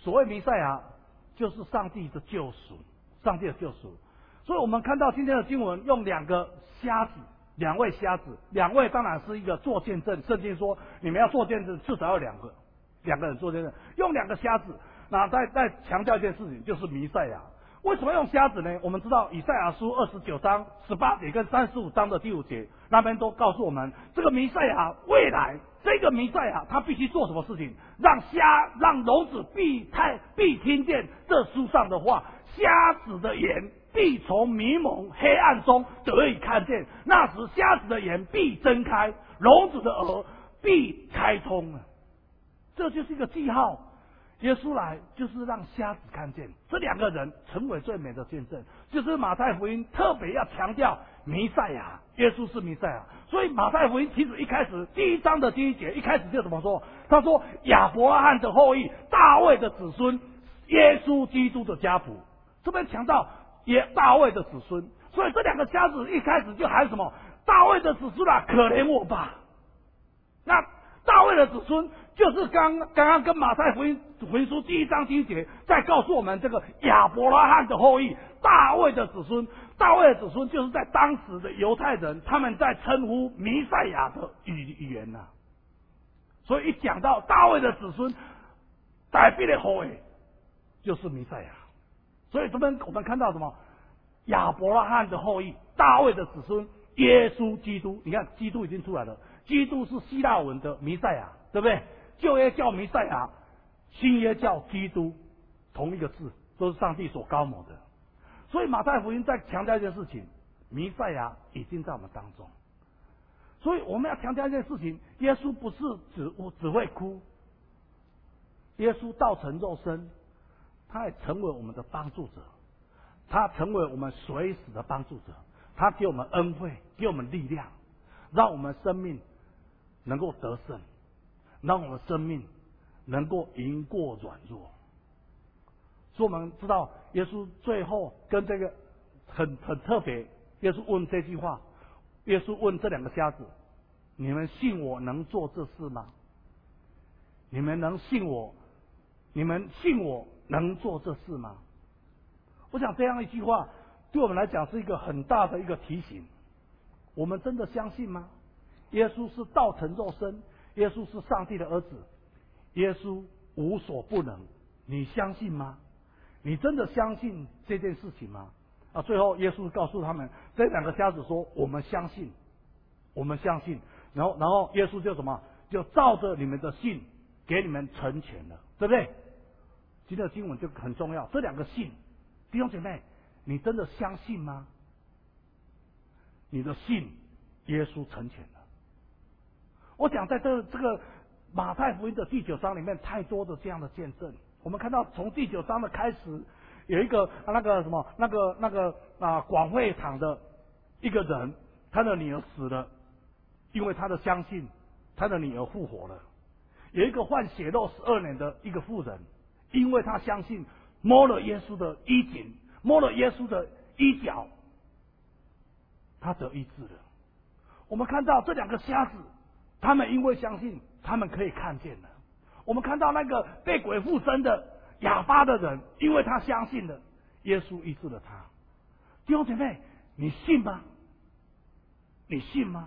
所谓弥赛亚，就是上帝的救赎，上帝的救赎。所以我们看到今天的经文，用两个瞎子，两位瞎子，两位当然是一个做见证。圣经说，你们要做见证，至少要两个，两个人做见证，用两个瞎子，那再再强调一件事情，就是弥赛亚。为什么用瞎子呢？我们知道以赛亚书二十九章十八节跟三十五章的第五节，那边都告诉我们，这个弥赛亚未来，这个弥赛亚他必须做什么事情？让瞎让聋子必太必听见这书上的话，瞎子的眼必从迷蒙黑暗中得以看见，那时瞎子的眼必睁开，聋子的耳必开通了。这就是一个记号。耶稣来就是让瞎子看见，这两个人成为最美的见证。就是马太福音特别要强调弥赛亚，耶稣是弥赛亚。所以马太福音其实一开始第一章的第一节一开始就怎么说？他说亚伯拉罕的后裔，大卫的子孙，耶稣基督的家谱。这边强调也大卫的子孙，所以这两个瞎子一开始就喊什么？大卫的子孙啊，可怜我吧！那大卫的子孙就是刚刚刚跟马太福音福音书第一章第一节在告诉我们，这个亚伯拉罕的后裔，大卫的子孙。大卫的子孙就是在当时的犹太人，他们在称呼弥赛亚的语语言呐、啊。所以一讲到大卫的子孙，代表的后裔就是弥赛亚。所以这边我们看到什么？亚伯拉罕的后裔，大卫的子孙，耶稣基督。你看，基督已经出来了。基督是希腊文的弥赛亚，对不对？旧约叫弥赛亚，新约叫基督，同一个字，都是上帝所高抹的。所以马太福音在强调一件事情，弥赛亚已经在我们当中。所以我们要强调一件事情，耶稣不是只只会哭，耶稣道成肉身，他也成为我们的帮助者，他成为我们随时的帮助者，他给我们恩惠，给我们力量，让我们生命能够得胜，让我们生命能够赢过软弱。所以我们知道，耶稣最后跟这个很很特别，耶稣问这句话，耶稣问这两个瞎子：你们信我能做这事吗？你们能信我？你们信我能做这事吗？我想这样一句话，对我们来讲是一个很大的一个提醒。我们真的相信吗？耶稣是道成肉身，耶稣是上帝的儿子，耶稣无所不能。你相信吗？你真的相信这件事情吗？啊，最后耶稣告诉他们，这两个瞎子说：“我们相信，我们相信。”然后，然后耶稣就什么？就照着你们的信，给你们成全了，对不对？今天的经文就很重要，这两个信，弟兄姐妹，你真的相信吗？你的信，耶稣成全了。我讲在这这个马太福音的第九章里面，太多的这样的见证。我们看到从第九章的开始，有一个那个什么，那个那个啊广会堂的一个人，他的女儿死了，因为他的相信，他的女儿复活了。有一个患血肉十二年的一个妇人，因为他相信，摸了耶稣的衣襟，摸了耶稣的衣角，他得医治了。我们看到这两个瞎子，他们因为相信，他们可以看见了。我们看到那个被鬼附身的哑巴的人，因为他相信了，耶稣医治了他。弟兄姐妹，你信吗？你信吗？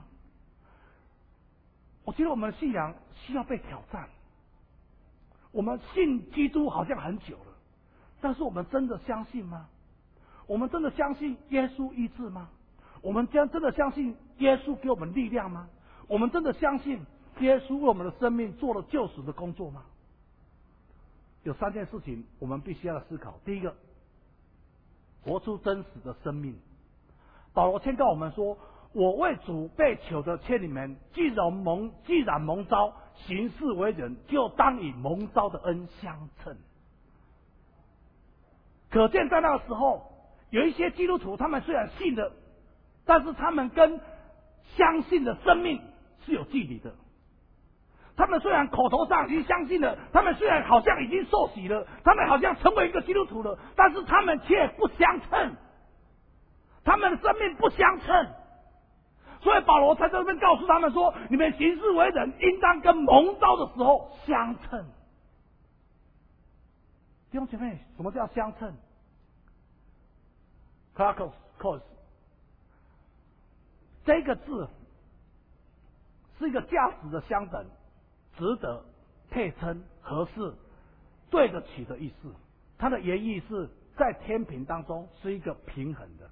我觉得我们的信仰需要被挑战。我们信基督好像很久了，但是我们真的相信吗？我们真的相信耶稣医治吗？我们将真的相信耶稣给我们力量吗？我们真的相信耶稣为我们的生命做了救赎的工作吗？有三件事情我们必须要思考。第一个，活出真实的生命。保罗宣告我们说：“我为主被囚的千里门，既然蒙既然蒙召行事为人，就当以蒙召的恩相称。”可见在那个时候，有一些基督徒，他们虽然信了，但是他们跟相信的生命是有距离的。他们虽然口头上已经相信了，他们虽然好像已经受洗了，他们好像成为一个基督徒了，但是他们却不相称，他们的生命不相称。所以保罗在这边告诉他们说：你们行事为人，应当跟蒙召的时候相称。 弟兄姐妹，什么叫相称 ？Krakos， 这个字是一个价值的相等、值得、配称、合适、对得起的意思。它的原意是在天平当中是一个平衡的。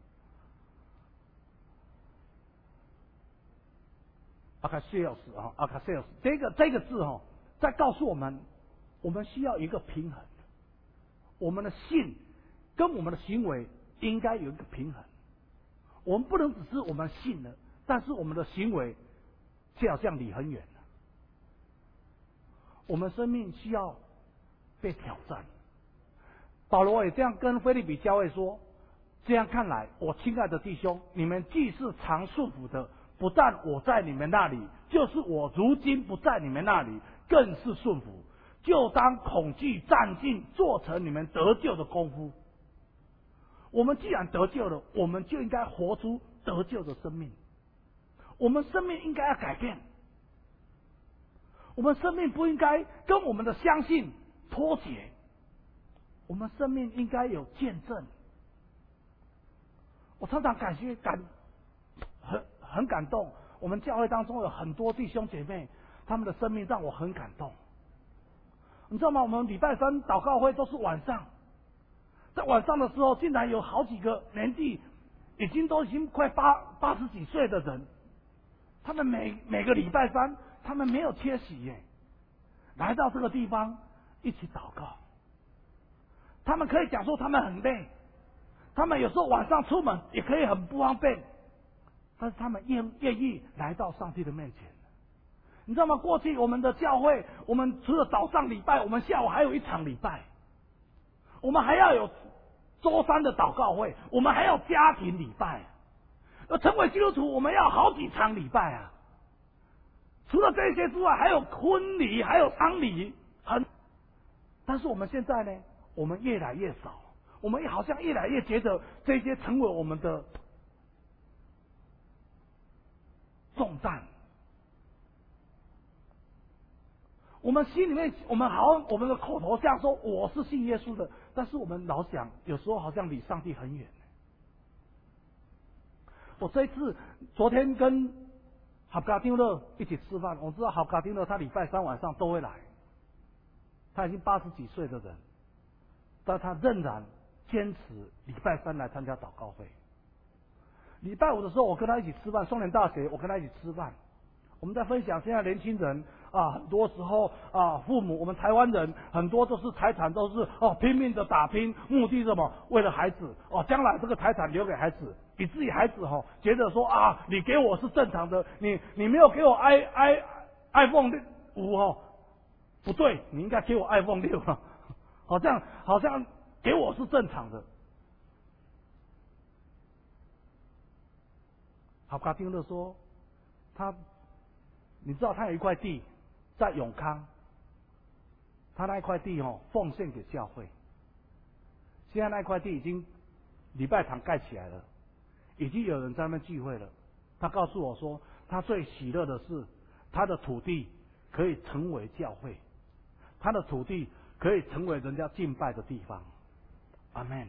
阿卡西尔斯啊，阿卡西尔斯，这个这个字哈、哦，在告诉我们，我们需要一个平衡。我们的信跟我们的行为应该有一个平衡。我们不能只是我们信了，但是我们的行为却好像离很远了。我们生命需要被挑战。保罗也这样跟腓立比教会说：这样看来，我亲爱的弟兄，你们既是常顺服的，不但我在你们那里，就是我如今不在你们那里，更是顺服。就当恐惧战尽，做成你们得救的功夫。我们既然得救了，我们就应该活出得救的生命。我们生命应该要改变。我们生命不应该跟我们的相信脱节。我们生命应该有见证。我常常感谢感很很感动。我们教会当中有很多弟兄姐妹，他们的生命让我很感动。你知道吗？我们礼拜三祷告会都是晚上，在晚上的时候，竟然有好几个年纪已经都已经快八八十几岁的人，他们每每个礼拜三，他们没有缺席耶，来到这个地方一起祷告。他们可以讲说他们很累，他们有时候晚上出门也可以很不方便，但是他们愿愿意来到上帝的面前。你知道吗？过去我们的教会，我们除了早上礼拜，我们下午还有一场礼拜，我们还要有周三的祷告会，我们还要家庭礼拜。而成为基督徒，我们要好几场礼拜啊！除了这些之外，还有婚礼，还有丧礼，很。但是我们现在呢，我们越来越少，我们好像越来越觉得这些成为我们的重担。我们心里面，我们好像我们的口头上说我是信耶稣的，但是我们老想，有时候好像离上帝很远。我这一次昨天跟哈嘎丁乐一起吃饭，我知道哈嘎丁乐他礼拜三晚上都会来，他已经八十几岁的人，但他仍然坚持礼拜三来参加祷告会。礼拜五的时候，我跟他一起吃饭，双联大学，我跟他一起吃饭。我们在分享现在年轻人啊，很多时候啊，父母我们台湾人很多都是财产都是哦拼命的打拼，目的是什么？为了孩子哦，将来这个财产留给孩子，以至于孩子哈、哦、觉得说啊，你给我是正常的，你你没有给我 i i iPhone 五哦，不对，你应该给我 iPhone 六啊，好像好像给我是正常的。好，卡丁乐说他。你知道他有一块地在永康，他那一块地哦奉献给教会。现在那块地已经礼拜堂盖起来了，已经有人在那边聚会了。他告诉我说，他最喜乐的是他的土地可以成为教会，他的土地可以成为人家敬拜的地方。阿们。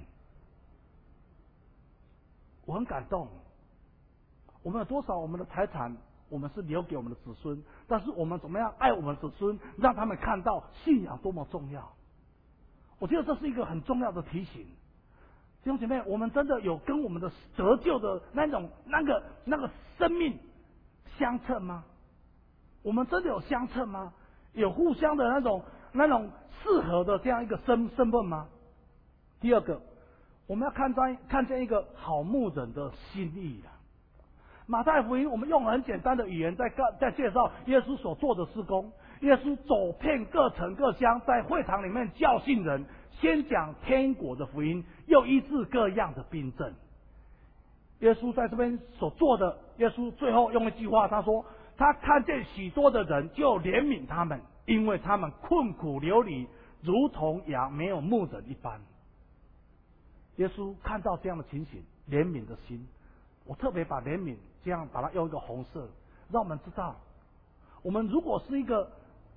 我很感动。我们有多少我们的财产？我们是留给我们的子孙，但是我们怎么样爱我们的子孙，让他们看到信仰多么重要？我觉得这是一个很重要的提醒。弟兄姐妹，我们真的有跟我们的得救的那种、那个、那个生命相称吗？我们真的有相称吗？有互相的那种、那种适合的这样一个身身份吗？第二个，我们要看见看见一个好牧人的心意啊。马太福音，我们用很简单的语言在在介绍耶稣所做的事工。耶稣走遍各城各乡，在会堂里面教训人，先讲天国的福音，又医治各样的病症。耶稣在这边所做的，耶稣最后用一句话，他说：“他看见许多的人，就怜悯他们，因为他们困苦流离，如同羊没有牧人一般。”耶稣看到这样的情形，怜悯的心。我特别把怜悯这样把它用一个红色，让我们知道，我们如果是一个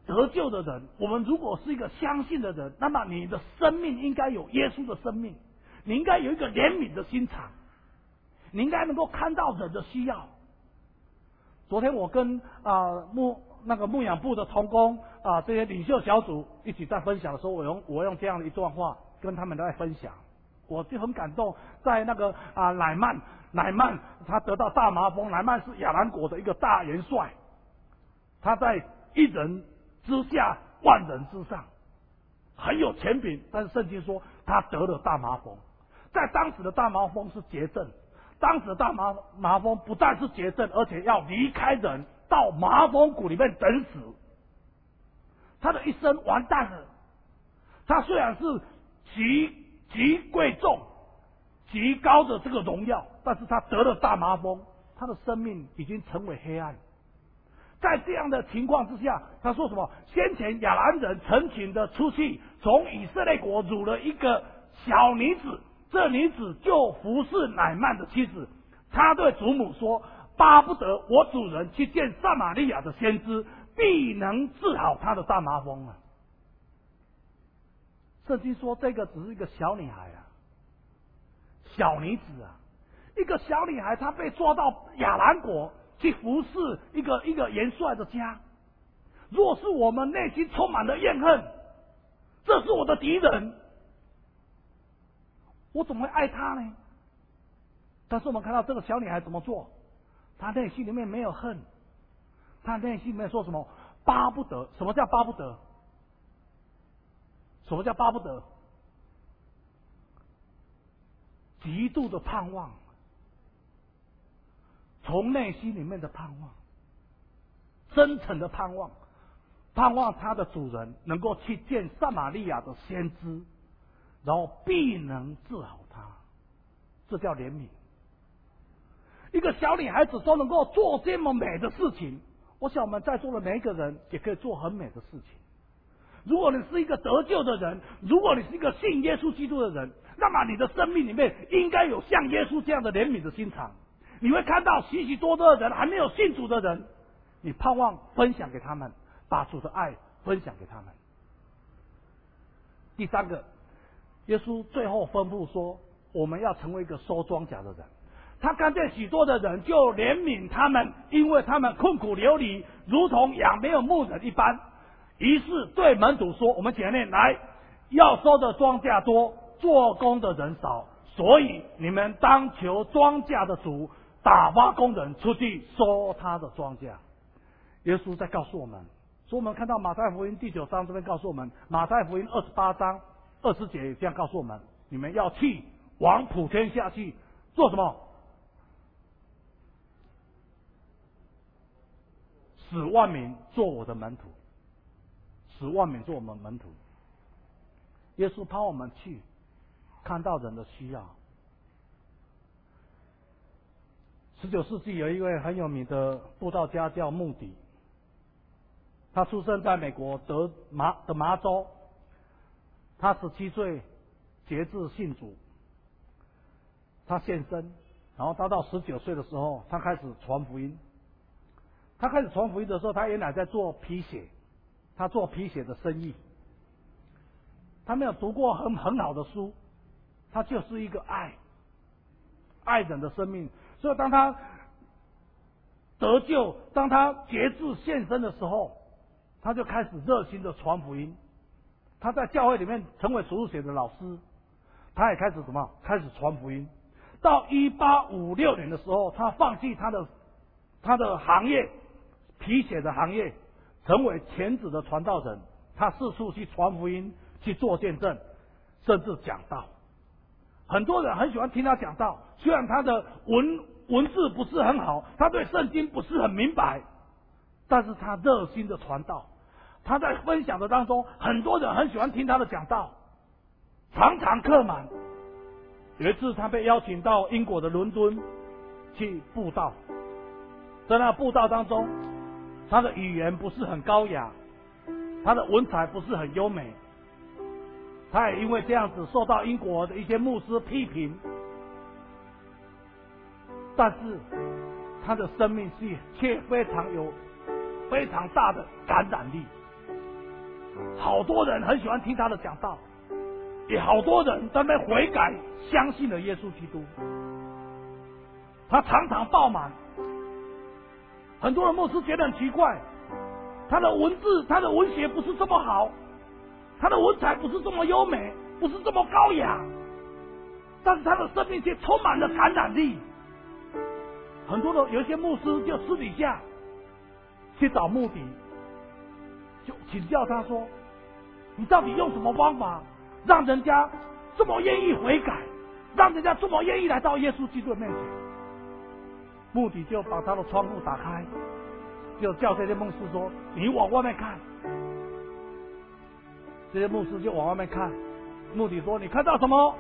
得救的人，我们如果是一个相信的人，那么你的生命应该有耶稣的生命，你应该有一个怜悯的心肠，你应该能够看到人的需要。昨天我跟啊、呃、牧那个牧养部的同工啊、呃、这些领袖小组一起在分享的时候，我用我用这样的一段话跟他们在分享，我就很感动。在那个啊、呃、乃曼乃曼他得到大麻风，乃曼是亚兰国的一个大元帅，他在一人之下万人之上，很有权柄，但是圣经说他得了大麻风。在当时的大麻风是绝症，当时的大麻麻风不但是绝症，而且要离开人，到麻风谷里面等死。他的一生完蛋了。他虽然是极极贵重、极高的这个荣耀，但是他得了大麻风，他的生命已经成为黑暗。在这样的情况之下，他说什么？先前亚兰人成群的出去，从以色列国掳了一个小女子，这女子就服侍乃曼的妻子。他对祖母说：“巴不得我主人去见撒玛利亚的先知，必能治好他的大麻风啊！”圣经说这个只是一个小女孩啊，小女子啊，一个小女孩，她被抓到亚兰国去服侍一个一个元帅的家。若是我们内心充满了怨恨，这是我的敌人，我怎么会爱他呢？但是我们看到这个小女孩怎么做？她内心里面没有恨，她内心里面说什么？巴不得。什么叫巴不得？什么叫巴不得？极度的盼望，从内心里面的盼望，真诚的盼望，盼望他的主人能够去见撒玛利亚的先知，然后必能治好他。这叫怜悯。一个小女孩子都能够做这么美的事情，我想我们在座的每一个人也可以做很美的事情。如果你是一个得救的人，如果你是一个信耶稣基督的人，那么你的生命里面应该有像耶稣这样的怜悯的心肠。你会看到许许多多的人还没有信主的人，你盼望分享给他们，把主的爱分享给他们。第三个，耶稣最后吩咐说，我们要成为一个收庄稼的人。他看见许多的人，就怜悯他们，因为他们困苦流离，如同羊没有牧人一般。于是对门徒说，我们前面来，要收的庄稼多，做工的人少，所以你们当求庄稼的主打发工人出去收他的庄稼。耶稣在告诉我们，所以我们看到马太福音第九章这边告诉我们，马太福音二十八章二十节也这样告诉我们，你们要去往普天下去做什么？使万民做我的门徒，使万民做我们门徒。耶稣盼我们去看到人的需要。十九世纪有一位很有名的布道家叫穆迪，他出生在美国德麻的麻州，他十七岁节制信主，他献身，然后他到十九岁的时候，他开始传福音。他开始传福音的时候，他原来在做皮鞋，他做皮鞋的生意。他没有读过很很好的书，他就是一个爱爱人的生命。所以当他得救，当他节制献身的时候，他就开始热心的传福音。他在教会里面成为主日学的老师，他也开始什么？开始传福音。到一八五六年的时候，他放弃他的他的行业，皮鞋的行业，成为全职的传道人。他四处去传福音，去做见证，甚至讲道。很多人很喜欢听他讲道，虽然他的文文字不是很好，他对圣经不是很明白，但是他热心的传道。他在分享的当中，很多人很喜欢听他的讲道，常常客满。有一次他被邀请到英国的伦敦去布道，在那布道当中，他的语言不是很高雅，他的文采不是很优美，他也因为这样子受到英国的一些牧师批评，但是他的生命是却非常有非常大的感染力。 好多人很喜欢听他的讲道，也好多人在那边悔改，相信了耶稣基督。他常常爆满，很多的牧师觉得很奇怪，他的文字、他的文学不是这么好，他的文采不是这么优美，不是这么高雅，但是他的生命却充满了感染力。很多的有一些牧师就私底下去找穆迪，就请教他说：“你到底用什么方法，让人家这么愿意悔改，让人家这么愿意来到耶稣基督的面前？”穆迪就把他的窗户打开，就叫这些牧师说：“你往外面看。”这些牧师就往外面看。穆迪说：“你看到什么？”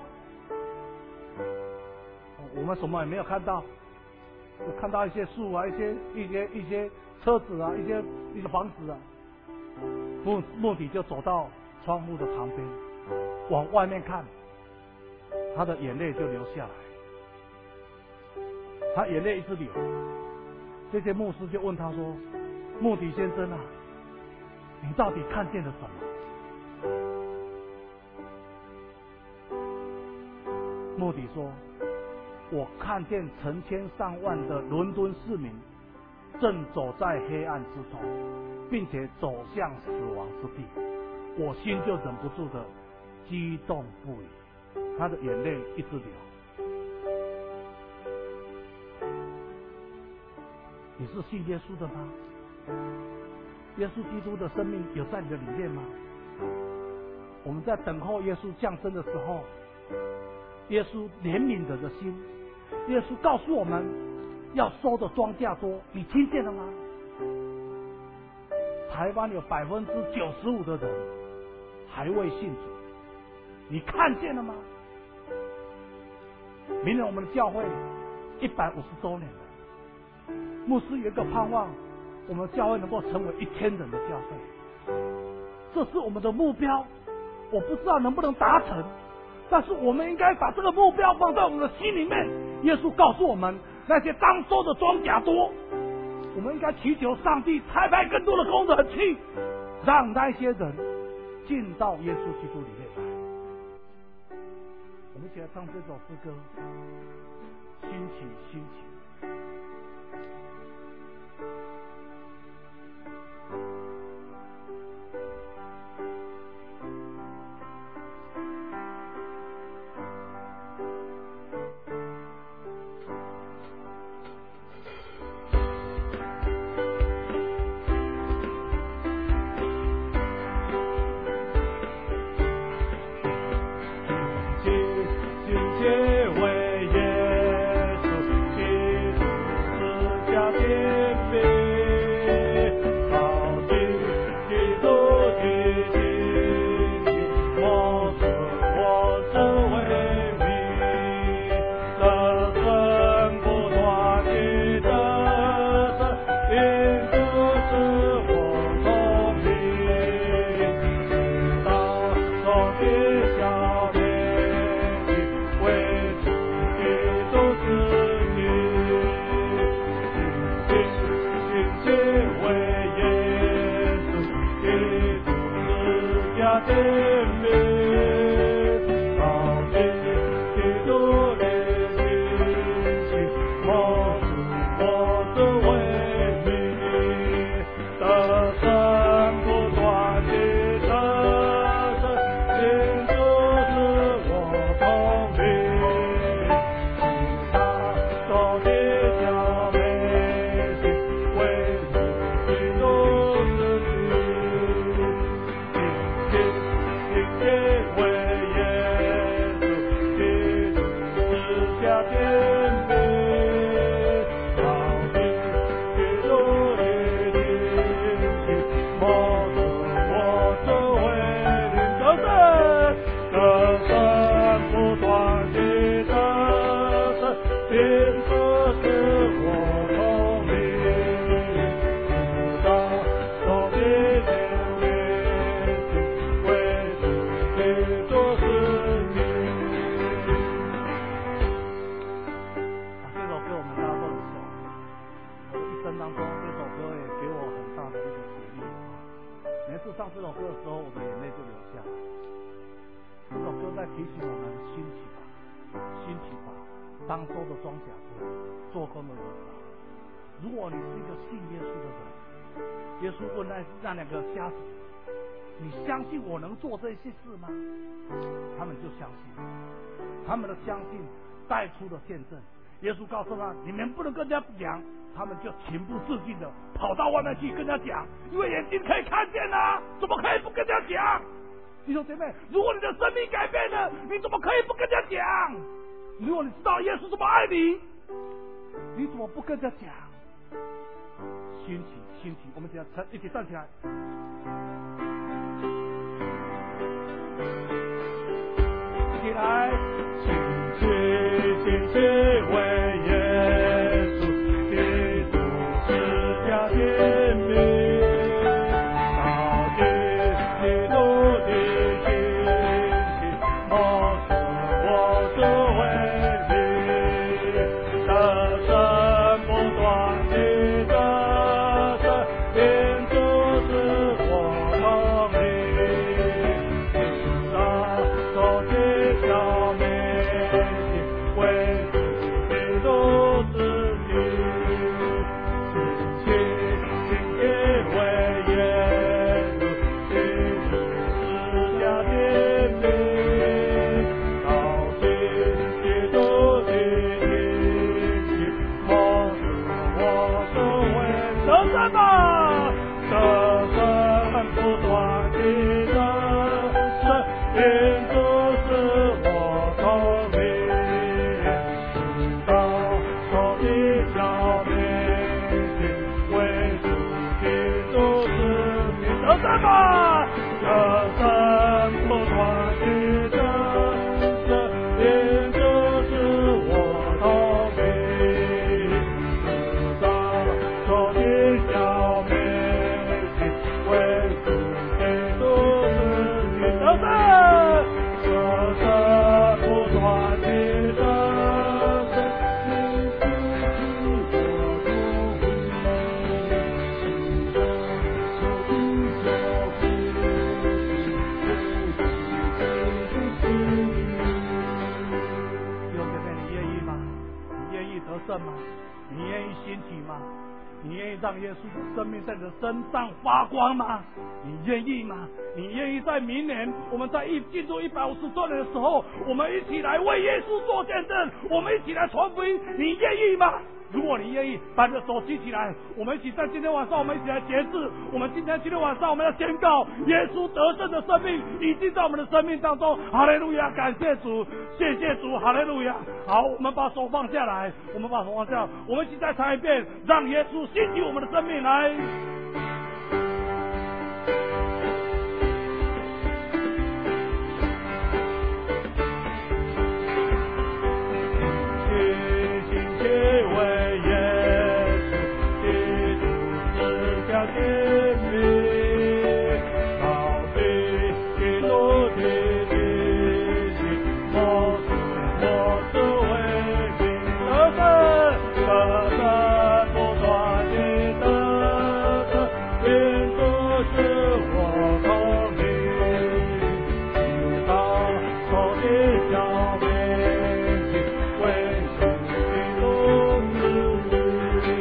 我们什么也没有看到。就看到一些树啊，一些一些一些车子啊，一些一些房子啊。穆穆迪就走到窗户的旁边，往外面看，他的眼泪就流下来，他眼泪一直流。这些牧师就问他说：“穆迪先生啊，你到底看见了什么？”穆迪说：“我看见成千上万的伦敦市民正走在黑暗之中，并且走向死亡之地，我心就忍不住的激动不已，他的眼泪一直流。”你是信耶稣的吗？耶稣基督的生命有在你的里面吗？我们在等候耶稣降生的时候，耶稣怜悯人的心，耶稣告诉我们要收的庄稼多，你听见了吗？台湾有百分之九十五的人还未信主，你看见了吗？明年我们的教会一百五十周年了，牧师有一个盼望，我们的教会能够成为一千人的教会，这是我们的目标。我不知道能不能达成，但是我们应该把这个目标放在我们的心里面。耶稣告诉我们，那些当收的庄稼多，我们应该祈求上帝差派更多的工人去，让那些人进到耶稣基督里面来。我们一起来唱这首诗歌，兴起，兴起。 次唱这首歌的时候，我的眼泪就流下来。这首歌在提醒我们兴起吧，兴起吧，当收的庄稼多，做工的人少。如果你是一个信耶稣的人，耶稣问那那两个瞎子，你相信我能做这些事吗？他们就相信，他们的相信带出了见证。耶稣告诉他，你们不能跟人家讲，他们就情不自禁的跑到外面去跟人家讲，因为眼睛可以看见啊，怎么可以不跟人家讲？弟兄姐妹，如果你的生命改变了，你怎么可以不跟人家讲？如果你知道耶稣这么爱你，你怎么不跟人家讲？兴起，兴起，我们一起一起站起来。一起来， 兴起，兴起，为耶稣基督十架天命，到底基督的兴起，莫使我是为你，得胜不断的得胜，因主是我能力，至少走进小面前，为主基督自己，兴起，兴起，为耶稣基督十架天命，到底基督的兴起，莫使我是为得胜吧，得胜不断的得胜，因主是我聪明，直到手的脚面前，为主基督是你得胜吧，得胜不断的得胜，因主是我聪明，直到手的脚面前，为主基督是你得胜，得胜不断的得胜，因主是我聪明，直到手的脚弟兄姐妹，你愿意吗？你愿意得胜吗？你愿意兴起吗？你愿意让耶稣的生命在你的身上发光吗？你愿意吗？你愿意在明年我们在一进入一百五十周年的时候，我们一起来为耶稣做见证，我们一起来传福音，你愿意吗？如果你愿意，把你的手举起来，我们一起在今天晚上，我们一起来节制。我们今天今天晚上，我们要宣告耶稣得胜的生命已经在我们的生命当中。哈利路亚！感谢主，谢谢主，哈利路亚！好，我们把手放下来，我们把手放下，我们一起再唱一遍，让耶稣兴起我们的生命来。 兴起，为耶稣基督十架天命，到底基督的兴起，莫使我是为你得胜，得胜不断的得胜，因主是我聪明，直到手的脚面前，为主基督自己。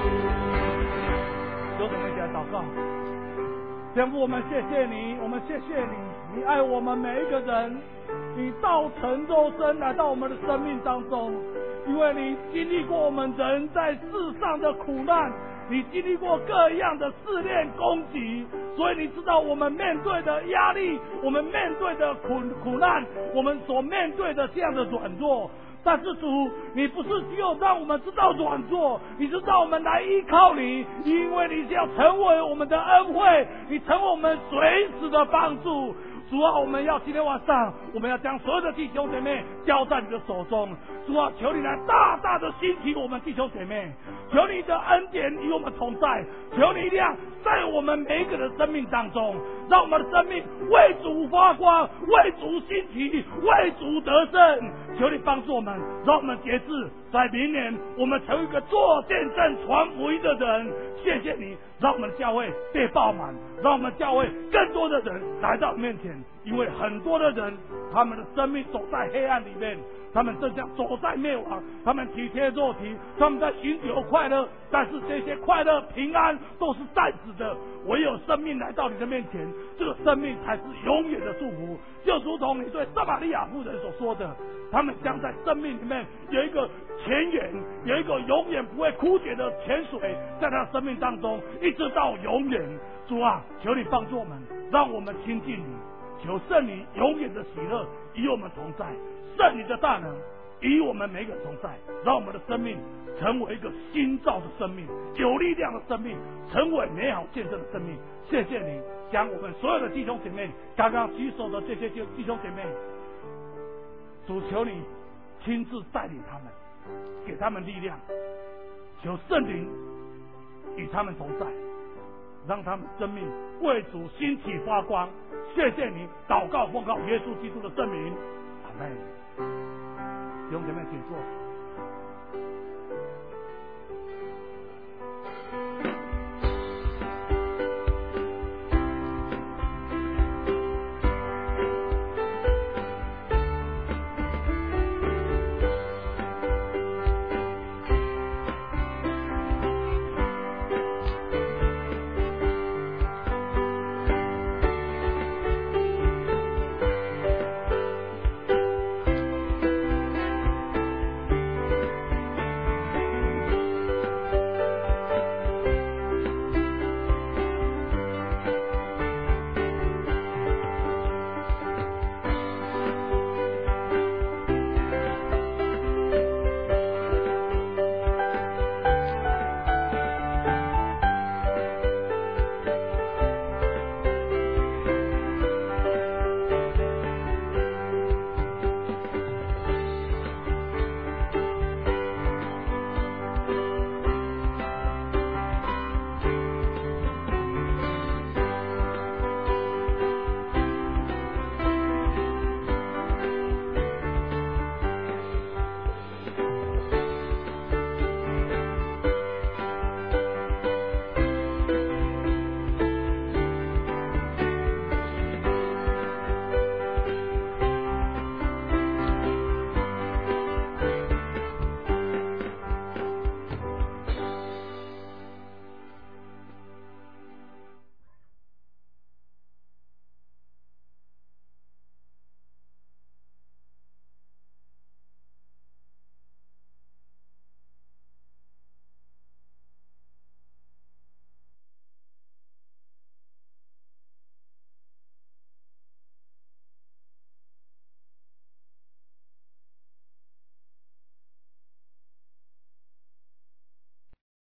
有什么一起来祷告？天父，我们谢谢你，我们谢谢你，你爱我们每一个人，你道成肉身来到我们的生命当中，因为你经历过我们人在世上的苦难，你经历过各样的试炼攻击，所以你知道我们面对的压力，我们面对的苦苦难，我们所面对的这样的软弱。但是主，你不是只有让我们知道软弱，你是让我们来依靠你，因为你是要成为我们的恩惠，你成为我们随时的帮助。主啊，我们要今天晚上，我们要将所有的弟兄姐妹交在你的手中。主啊，求你来大大的兴起我们弟兄姐妹，求你的恩典与我们同在，求你力量在我们每一个人的生命当中。 让我们的生命为主发光，为主兴起，为主得胜。求你帮助我们，让我们节制，在明年我们成为一个做见证传福音的人。谢谢你，让我们的教会被爆满，让我们教会更多的人来到面前，因为很多的人他们的生命走在黑暗里面，他们正像走在灭亡，他们体贴肉体，他们在寻求快乐，但是这些快乐平安都是暂时的，唯有生命来到你的面前，这个生命才是永远的祝福。就如同你对撒玛利亚妇人所说的，他们将在生命里面有一个泉源，有一个永远不会枯竭的泉水，在他生命当中一直到永远。主啊，求你帮助我们，让我们亲近你，求圣灵永远的喜乐与我们同在，圣灵的大能与我们每个人同在，让我们的生命成为一个新造的生命，有力量的生命，成为美好见证的生命。谢谢你将我们所有的弟兄姐妹，刚刚举手的这些弟兄姐妹，主求你亲自带领他们，给他们力量，求圣灵与他们同在，让他们生命为主兴起发光。谢谢你，祷告奉靠耶稣基督的圣名，阿门。弟兄姐妹，请坐。